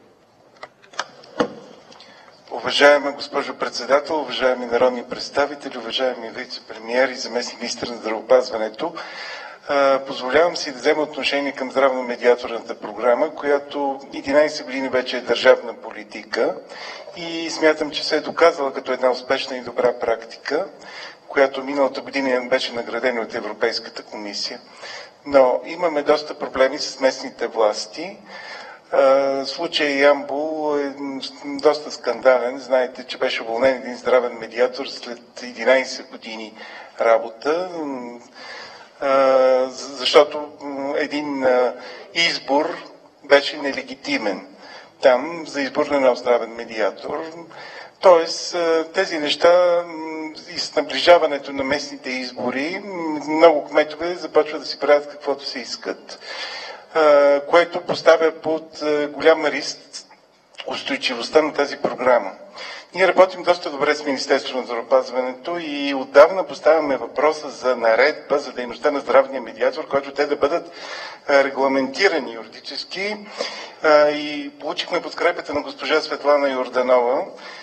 Уважаема госпожо председател, уважаеми народни представители, уважаеми вице-премиер и заместник министър на здравеопазването, позволявам си да взема отношение към здравно-медиаторната програма, която 11 години вече е държавна политика и смятам, че се е доказала като една успешна и добра практика, която миналата година беше наградена от Европейската комисия. Но имаме доста проблеми с местните власти. Случай Ямбол е доста скандален. Знаете, че беше уволнен един здравен медиатор след 11 години работа, защото един избор беше нелегитимен там за избор на нов здравен медиатор. Тоест, тези неща и с наближаването на местните избори, много кметове започват да си правят каквото се искат, което поставя под голям риск устойчивостта на тази програма. Ние работим доста добре с Министерството на здравеопазването и отдавна поставяме въпроса за наредба за дейността на здравния медиатор, който те да бъдат регламентирани юридически. И получихме подкрепата на госпожа Светлана Йорданова,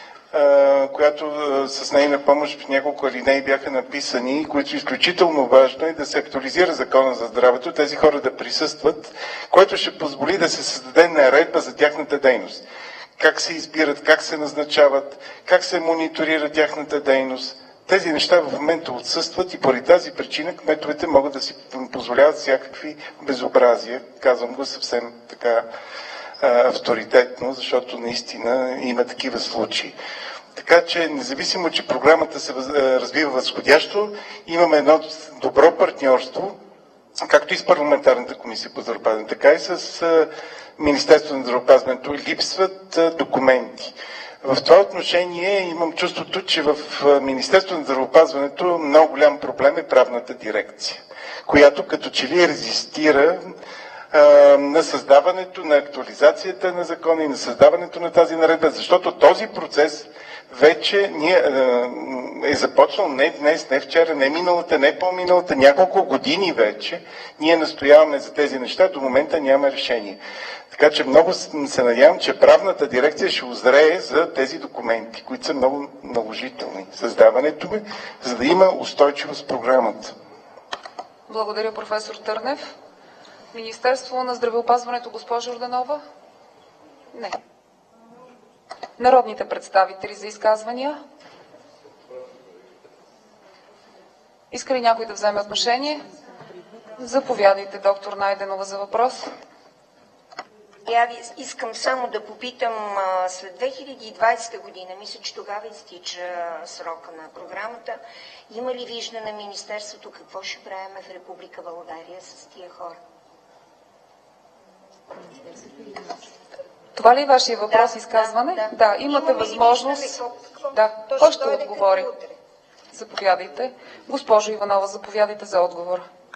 която с нейна помощ в няколко алинеи бяха написани, които са изключително важно и да се актуализира закона за здравето, тези хора да присъстват, което ще позволи да се създаде наредба за тяхната дейност. Как се избират, как се назначават, как се мониторира тяхната дейност. Тези неща в момента отсъстват и поради тази причина кметовете могат да си позволяват всякакви безобразия. Казвам го съвсем така авторитетно, защото наистина има такива случаи. Така че, независимо, че програмата се развива възходящо, имаме едно добро партньорство, както и с парламентарната комисия по здравеопазване, така и с Министерството на здравеопазването. Липсват документи. В това отношение имам чувството, че в Министерството на здравеопазването много голям проблем е правната дирекция, която като че ли резистира на създаването, на актуализацията на закона и на създаването на тази наредба, защото този процес вече е започнал не днес, не вчера, не миналата, не по-миналата, няколко години вече. Ние настояваме за тези неща, до момента няма решение. Така че много се надявам, че правната дирекция ще узрее за тези документи, които са много наложителни. Създаването ми, за да има устойчивост в програмата. Благодаря, професор Търнев. Министерство на здравеопазването, госпожа Йорданова? Не. Народните представители за изказвания? Иска ли някой да вземе отношение? Заповядайте, доктор Найденова, за въпрос. Искам само да попитам, след 2020 година, мисля, че тогава изтича срока на програмата, има ли виждане на Министерството какво ще правим в Република България с тия хора? Това ли е вашия въпрос, изказване? Да, имате възможност. Да, кой ще отговори? Заповядайте. Госпожо Иванова, заповядайте за отговор.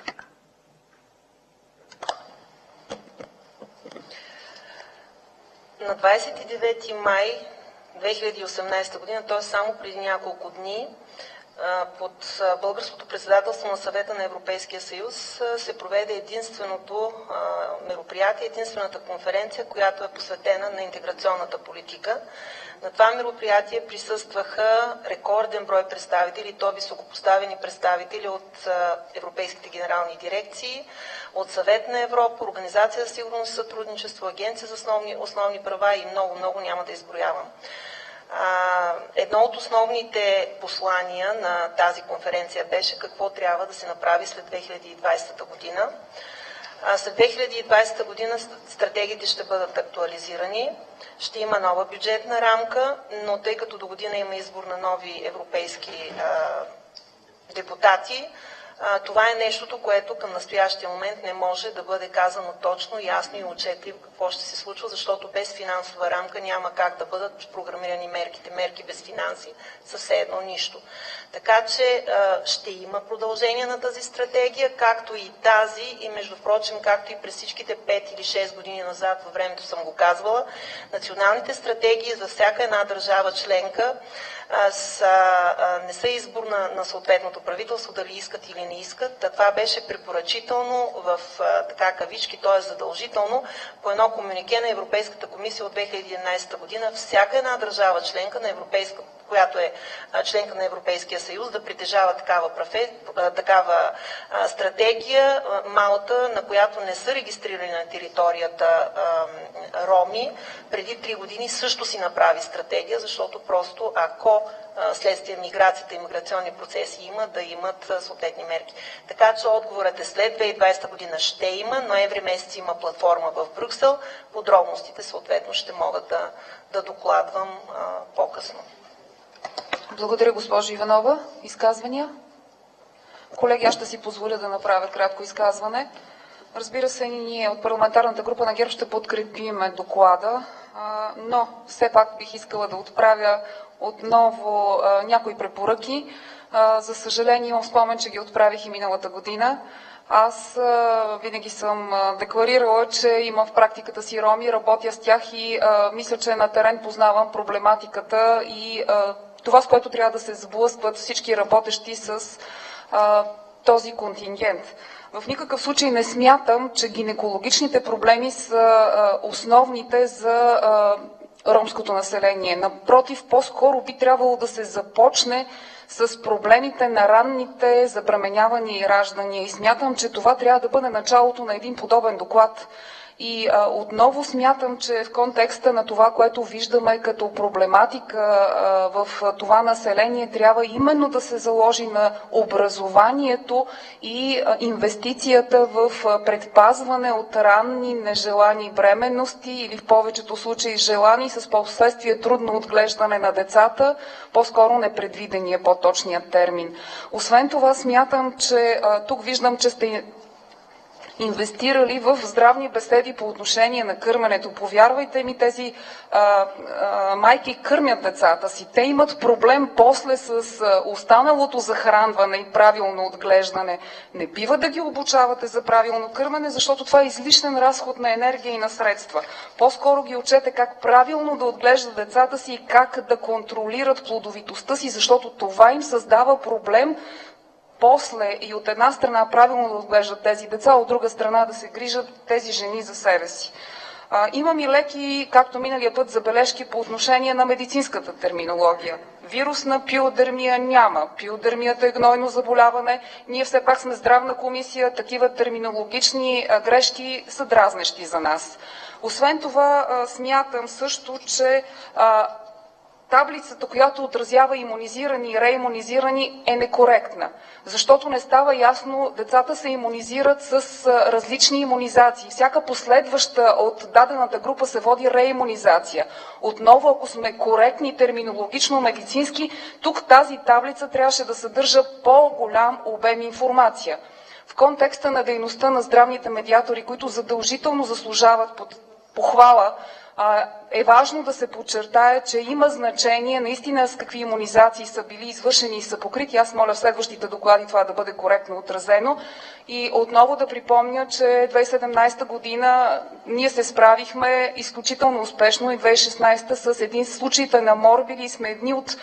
На 29 май 2018 година, т.е. само преди няколко дни, под българското председателство на Съвета на Европейския съюз се проведе единственото мероприятие, единствената конференция, която е посветена на интеграционната политика. На това мероприятие присъстваха рекорден брой представители, то високопоставени представители от европейските генерални дирекции, от Съвет на Европа, Организация за сигурност и сътрудничество, Агенция за основни права и много няма да изброявам. Едно от основните послания на тази конференция беше какво трябва да се направи след 2020 година. След 2020 година стратегиите ще бъдат актуализирани, ще има нова бюджетна рамка, но тъй като до година има избор на нови европейски депутати, това е нещото, което към настоящия момент не може да бъде казано точно, ясно и отчетливо какво ще се случва, защото без финансова рамка няма как да бъдат програмирани мерките. Мерки без финанси са все едно нищо. Така че ще има продължение на тази стратегия, както и тази, и между прочим, както и през всичките 5 или 6 години назад във времето съм го казвала, националните стратегии за всяка една държава членка не са избор на съответното правителство, дали искат или не искат. Това беше препоръчително в така кавички, т.е. задължително, по едно комюнике на Европейската комисия от 2011 година. Всяка една държава членка на която е членка на Европейския съюз, да притежава такава стратегия. Малта, на която не са регистрирани на територията роми, преди 3 години също си направи стратегия, защото просто ако следствие миграцията и миграционни процеси има, да имат съответни мерки. Така че отговорът е след 2020 година ще има, ноември месец има платформа в Брюксел, подробностите съответно ще мога да докладвам по-късно. Благодаря, госпожо Иванова. Изказвания? Колеги, аз ще си позволя да направя кратко изказване. Разбира се, ние от парламентарната група на ГЕРБ ще подкрепим доклада, но все пак бих искала да отправя отново някои препоръки. За съжаление имам спомен, че ги отправих и миналата година. Аз винаги съм декларирала, че имам в практиката си роми, работя с тях и мисля, че на терен познавам проблематиката и това, с което трябва да се сблъскват всички работещи с този контингент. В никакъв случай не смятам, че гинекологичните проблеми са основните за ромското население. Напротив, по-скоро би трябвало да се започне с проблемите на ранните забременявания и раждания. И смятам, че това трябва да бъде началото на един подобен доклад. И отново смятам, че в контекста на това, което виждаме като проблематика в това население, трябва именно да се заложи на образованието и инвестицията в предпазване от ранни нежелани бременности или в повечето случаи желани с последствие трудно отглеждане на децата, по-скоро непредвидения по-точният термин. Освен това смятам, че тук виждам, че сте инвестирали в здравни беседи по отношение на кърменето. Повярвайте ми, тези майки кърмят децата си. Те имат проблем после с останалото захранване и правилно отглеждане. Не бива да ги обучавате за правилно кърмене, защото това е излишен разход на енергия и на средства. По-скоро ги учете как правилно да отглеждат децата си и как да контролират плодовитостта си, защото това им създава проблем после и от една страна правилно да отглеждат тези деца, от друга страна да се грижат тези жени за себе си. Имам и леки, както миналия път, забележки по отношение на медицинската терминология. Вирусна пиодермия няма. Пиодермията е гнойно заболяване. Ние все пак сме здравна комисия. Такива терминологични грешки са дразнещи за нас. Освен това, смятам също, че таблицата, която отразява имунизирани и реимунизирани, е некоректна, защото не става ясно, децата се имунизират с различни имунизации. Всяка последваща от дадената група се води реимунизация. Отново, ако сме коректни терминологично-медицински, тук тази таблица трябваше да съдържа по-голям обем информация. В контекста на дейността на здравните медиатори, които задължително заслужават под похвала, е важно да се подчертае, че има значение наистина с какви имунизации са били извършени и са покрити. Аз моля в следващите доклади това да бъде коректно отразено. И отново да припомня, че 2017 година ние се справихме изключително успешно и 2016 с един случаите на морбили сме едни от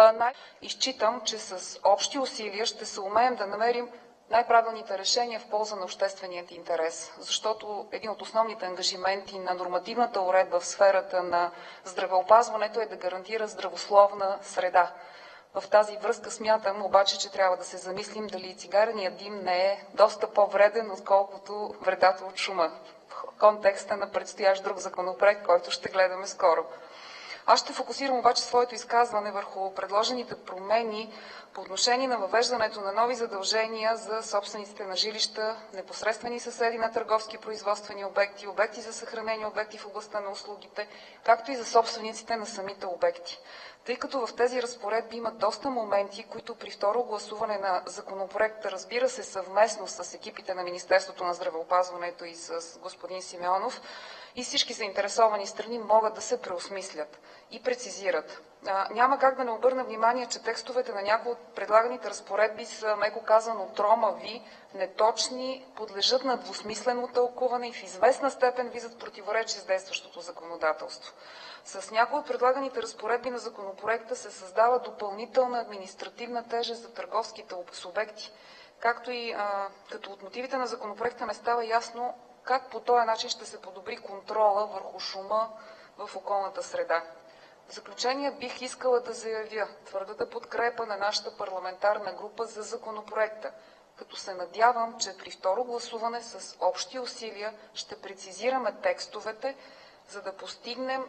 изчитам, че с общи усилия ще се умеем да намерим най-правилните решения в полза на общественият интерес, защото един от основните ангажименти на нормативната уредба в сферата на здравеопазването е да гарантира здравословна среда. В тази връзка смятам обаче, че трябва да се замислим дали цигареният дим не е доста по-вреден, отколкото вредата от шума, в контекста на предстоящ друг законопроект, който ще гледаме скоро. Аз ще фокусирам обаче своето изказване върху предложените промени по отношение на въвеждането на нови задължения за собствениците на жилища, непосредствени съседи на търговски производствени обекти, обекти за съхранение, обекти в областта на услугите, както и за собствениците на самите обекти. Тъй като в тези разпоредби има доста моменти, които при второ гласуване на законопроекта, разбира се, съвместно с екипите на Министерството на здравеопазването и с господин Симеонов, и всички заинтересовани страни могат да се преосмислят и прецизират. Няма как да не обърна внимание, че текстовете на някои от предлаганите разпоредби са, меко казано, тромави, неточни, подлежат на двусмислено тълкуване и в известна степен влизат в противоречие с действащото законодателство. С някои от предлаганите разпоредби на законопроекта се създава допълнителна административна тежест за търговските субекти, както и като от мотивите на законопроекта не става ясно как по този начин ще се подобри контрола върху шума в околната среда. В заключение бих искала да заявя твърдата подкрепа на нашата парламентарна група за законопроекта, като се надявам, че при второ гласуване с общи усилия ще прецизираме текстовете, за да постигнем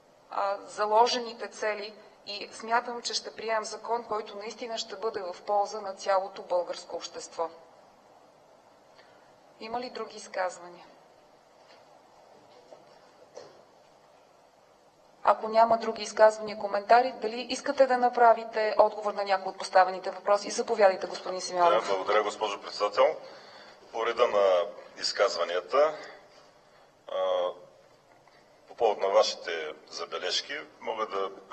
заложените цели и смятам, че ще приемем закон, който наистина ще бъде в полза на цялото българско общество. Има ли други изказвания? Ако няма други изказвания, коментари, дали искате да направите отговор на някои от поставените въпроси? Заповядайте, господин Симеонов. Благодаря, госпожо председател. По реда на изказванията. По повод на вашите забележки, мога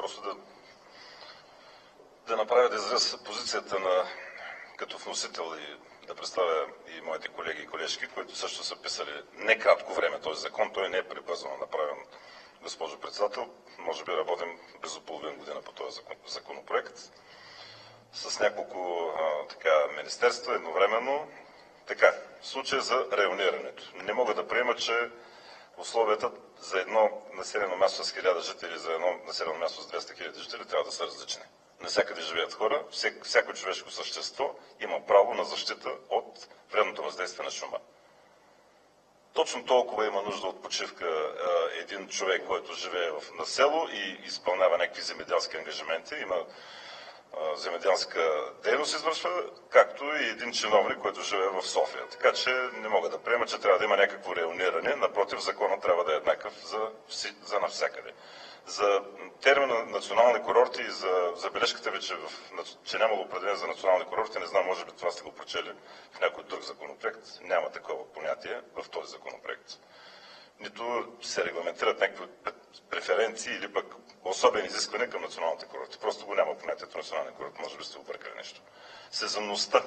да направя да изразя позицията като вносител и да представя и моите колеги и колежки, които също са писали не кратко време този закон. Той не е прибързано направен, госпожо председател. Може би работим близо половин година по този законопроект с няколко министерства едновременно. Така, в случая за районирането. Не мога да приема, че условията за едно населено място с 1000 жители, за едно населено място с 200 000 жители трябва да са различни. Навсякъде живеят хора, всяко човешко същество има право на защита от вредното въздействие на шума. Точно толкова има нужда от почивка един човек, който живее на село и изпълнява някакви земеделски ангажименти, има земеделска дейност извършва, както и един чиновник, който живее в София. Така че не мога да приема, че трябва да има някакво райониране. Напротив, законът трябва да е еднакъв за навсякъде. За термина национални курорти и за забележката ви, че нямало определение за национални курорти, не знам, може би това сте го прочели в някой друг законопроект. Няма такова понятие в този законопроект. Нито се регламентират някакви преференции или пък особени изисквания към националните курорти. Просто го няма понятието национален курорт. Може би сте объркали нещо. Сезонността.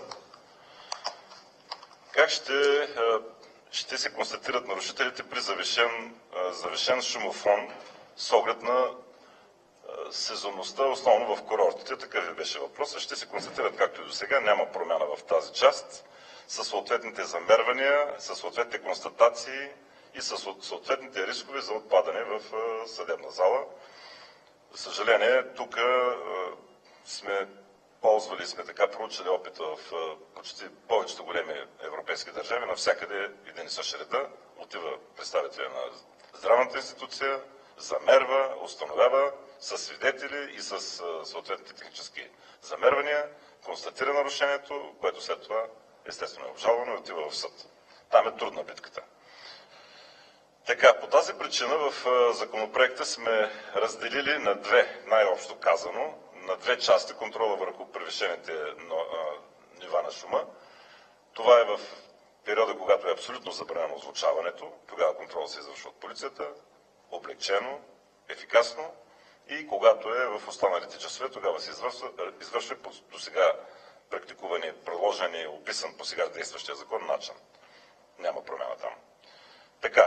Как ще се констатират нарушителите при завишен шумофон с оглед на сезонността, основно в курортите? Такъв ви беше въпросът. Ще се констатират както и до сега. Няма промяна в тази част. Със съответните замервания, със съответните констатации и със съответните рискове за отпадане в съдебна зала. За съжаление, тук сме проучили опита в почти повечето големи европейски държави. Навсякъде един и същ реда отива представителя на здравната институция, замерва, установява със свидетели и с съответните технически замервания, констатира нарушението, което след това естествено е обжалвано и отива в съд. Там е трудна битката. Така, по тази причина в законопроекта сме разделили на две, най-общо казано, на две части контрола върху превишените нива на шума. Това е в периода, когато е абсолютно забранено озвучаването. Тогава контрол се извършва от полицията, облегчено, ефикасно, и когато е в останалите часове, тогава се извършва по досега практикувани, приложени, описан по сега действащия закон начин. Няма промяна там. Така.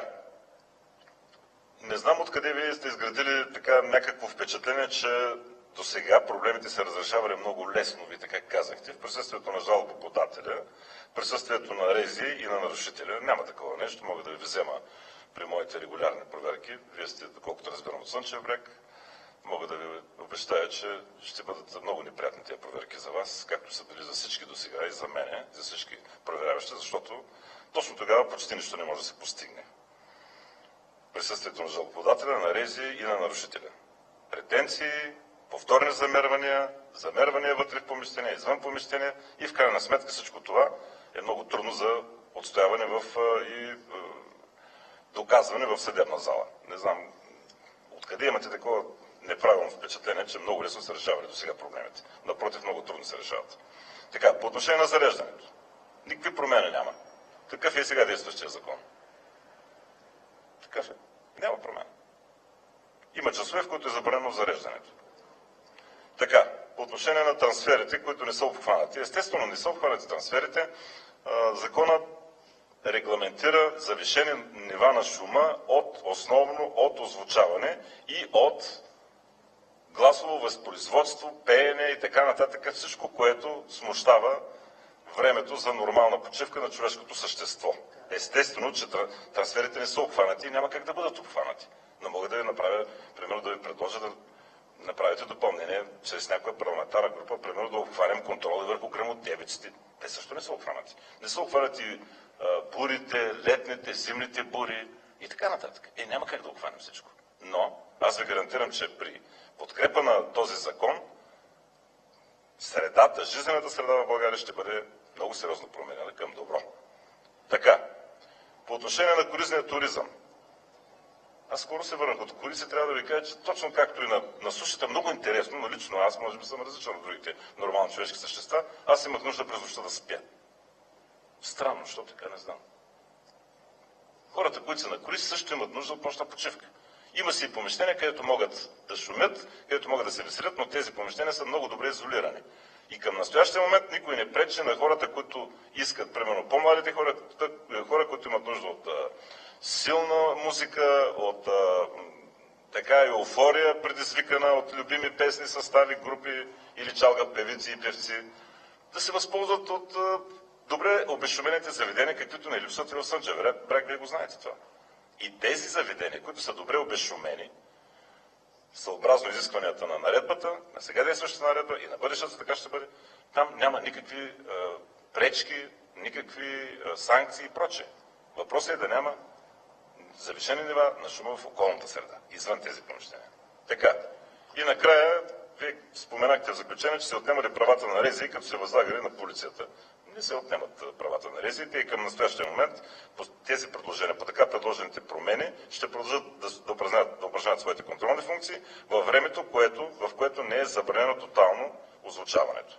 Не знам откъде вие сте изградили така някакво впечатление, че до сега проблемите се разрешавали много лесно, вие така казахте, в присъствието на жалбоподателя, присъствието на РЕЗИ и на нарушителя. Няма такова нещо, мога да ви взема при моите регулярни проверки. Вие сте, доколкото разбирам, от Слънчев бряг. Мога да ви обещая, че ще бъдат много неприятни тези проверки за вас, както са били за всички до сега и за мене, за всички проверяващи, защото точно тогава почти нищо не може да се постигне. Присъствието на жалбоподателя, на РЕЗИ и на нарушителя. Претенции, повторни замервания вътре в помещение, извън помещение и в крайна сметка всичко това е много трудно за отстояване и доказване в съдебна зала. Не знам откъде имате такова неправилно впечатление, че много лесно се решавали до сега проблемите. Напротив, много трудно се решават. Така, по отношение на зареждането. Никакви промени няма. Такъв е и сега действащия закон. Такъв е. Няма промяна. Има часове, в които е забранено зареждането. Така, по отношение на трансферите, които не са обхванати. Естествено, не са обхванати трансферите. Законът регламентира завишени нива на шума основно от озвучаване и от гласово възпроизводство, пеене и така нататък. Всичко, което смущава времето за нормална почивка на човешкото същество. Естествено, че трансферите не са обхванати и няма как да бъдат обхванати. Но мога да ви направя, примерно да ви предложа да направите допълнение чрез някоя парламентарна група, примерно да обхванем контроли върху гръмотевиците. Те също не са обхванати. Не са обхванати бурите, летните, зимните бури и така нататък. Няма как да обхванем всичко. Но аз ви гарантирам, че при подкрепа на този закон жизнената среда в България ще бъде много сериозно променена към добро. Така, по отношение на круизния туризъм. Аз скоро се върнах от круиз и трябва да ви кажа, че точно както и на сушата, много интересно, но лично аз може би съм различен от другите нормални човешки същества, аз имах нужда през нощта да спя. Странно, защото така не знам. Хората, които са на коли, също имат нужда от нощна почивка. Има си и помещения, където могат да шумят, където могат да се веселят, но тези помещения са много добре изолирани. И към настоящия момент никой не пречи на хората, които искат, примерно по-младите хора, които имат нужда от силна музика, от така еуфория, предизвикана от любими песни, състави, групи или чалга певици и певци, да се възползват от добре обезшумените заведения, каквито не липсват и в Слънчев бряг, вие го знаете това. И тези заведения, които са добре обезшумени, съобразно изискванията на наредбата, на сега действащата наредба и на бъдещата, така ще бъде, там няма никакви пречки, никакви санкции и прочее. Въпросът е да няма завишени нива на шума в околната среда, извън тези помещения. Така. И накрая, вие споменахте в заключение, че се отнемали правата на РЗИ, като се възлагали на полицията. Не се отнемат правата на РЗИ, и към настоящия момент по тези предложения, по така предложените промени, ще продължат да упражняват своите контролни функции във времето, в което не е забранено тотално озвучаването.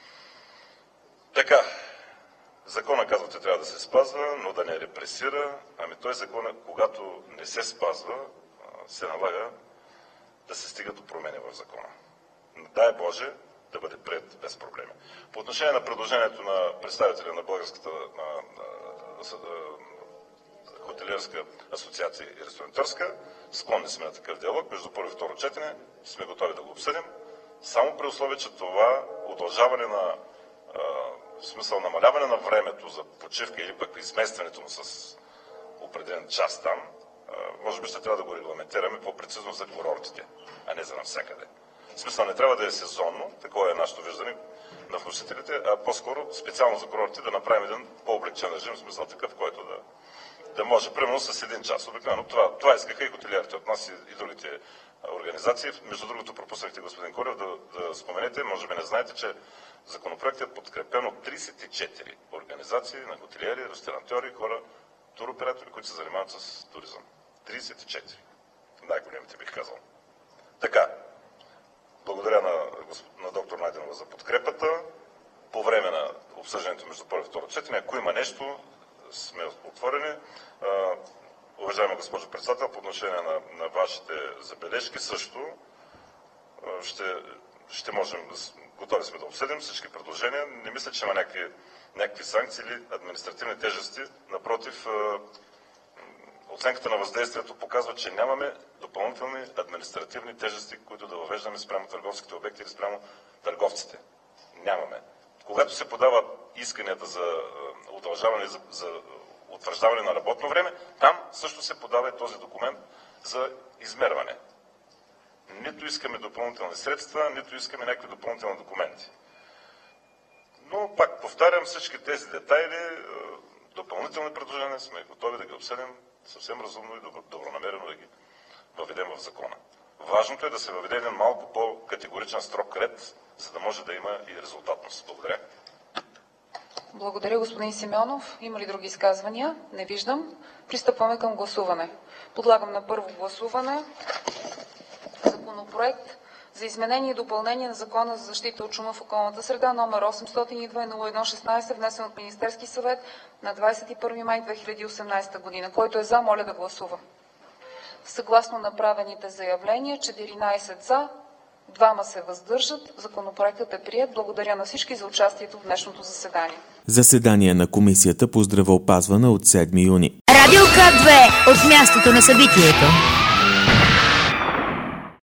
Така. Закона, казвате, трябва да се спазва, но да не репресира. Ами той закон, когато не се спазва, се налага да се стига до промени в закона. Дай Боже да бъде приет без проблеми. По отношение на предложението на представителя на Българската хотелиерска асоциация и ресторантьорска, склонни сме на такъв диалог. Между първо и второ четене сме готови да го обсъдим. Само при условие, че това удължаване на в смисъл намаляване на времето за почивка или пък изместването му с определен час там, може би ще трябва да го регламентираме по-прецизно за курортите, а не за навсякъде. В смисъл не трябва да е сезонно, такова е нашето виждане на вносителите, а по-скоро специално за курортите да направим един по-облегчен режим, в смисъл такъв, който да може, примерно с един час. Обикновено това искаха и хотелиерите от нас и другите организации. Между другото, пропуснахте, господин Колев, да споменете, може би не знаете, че законопроектът е подкрепен от 34 организации на хотелиери, ресторантьори, хора, туроператори, които се занимават с туризъм. 34. Най-големите бих казал. Така. Благодаря на доктор Найденова за подкрепата. По време на обсъждането между първо и второ четене, ако има нещо, сме отворени. Уважаема госпожо председател, по отношение на вашите забележки също ще можем, готови сме да обсъдим всички предложения. Не мисля, че има някакви санкции или административни тежести. Напротив, оценката на въздействието показва, че нямаме допълнителни административни тежести, които да въвеждаме спрямо търговските обекти или спрямо търговците. Нямаме. Когато се подават исканията за удължаване, за утвърждаване на работно време, там също се подава и този документ за измерване. Нито искаме допълнителни средства, нито искаме някакви допълнителни документи. Но пак повтарям, всички тези детайли, допълнителни предложения сме готови да ги обсъдим съвсем разумно и добронамерено да ги въведем в закона. Важното е да се въведе един малко по-категоричен строг ред, за да може да има и резултатност. Благодаря. Благодаря, господин Симеонов. Има ли други изказвания? Не виждам. Пристъпваме към гласуване. Подлагам на първо гласуване Законопроект за изменение и допълнение на Закона за защита от шума в околната среда, номер 802-01-16, внесен от Министерски съвет на 21 май 2018 година. Който е за, моля да гласува. Съгласно направените заявления, 14 за, 2 се въздържат. Законопроектът е приет. Благодаря на всички за участието в днешното заседание. Заседание на Комисията по здравеопазване от 7 юни. Радио К2 от мястото на събитието.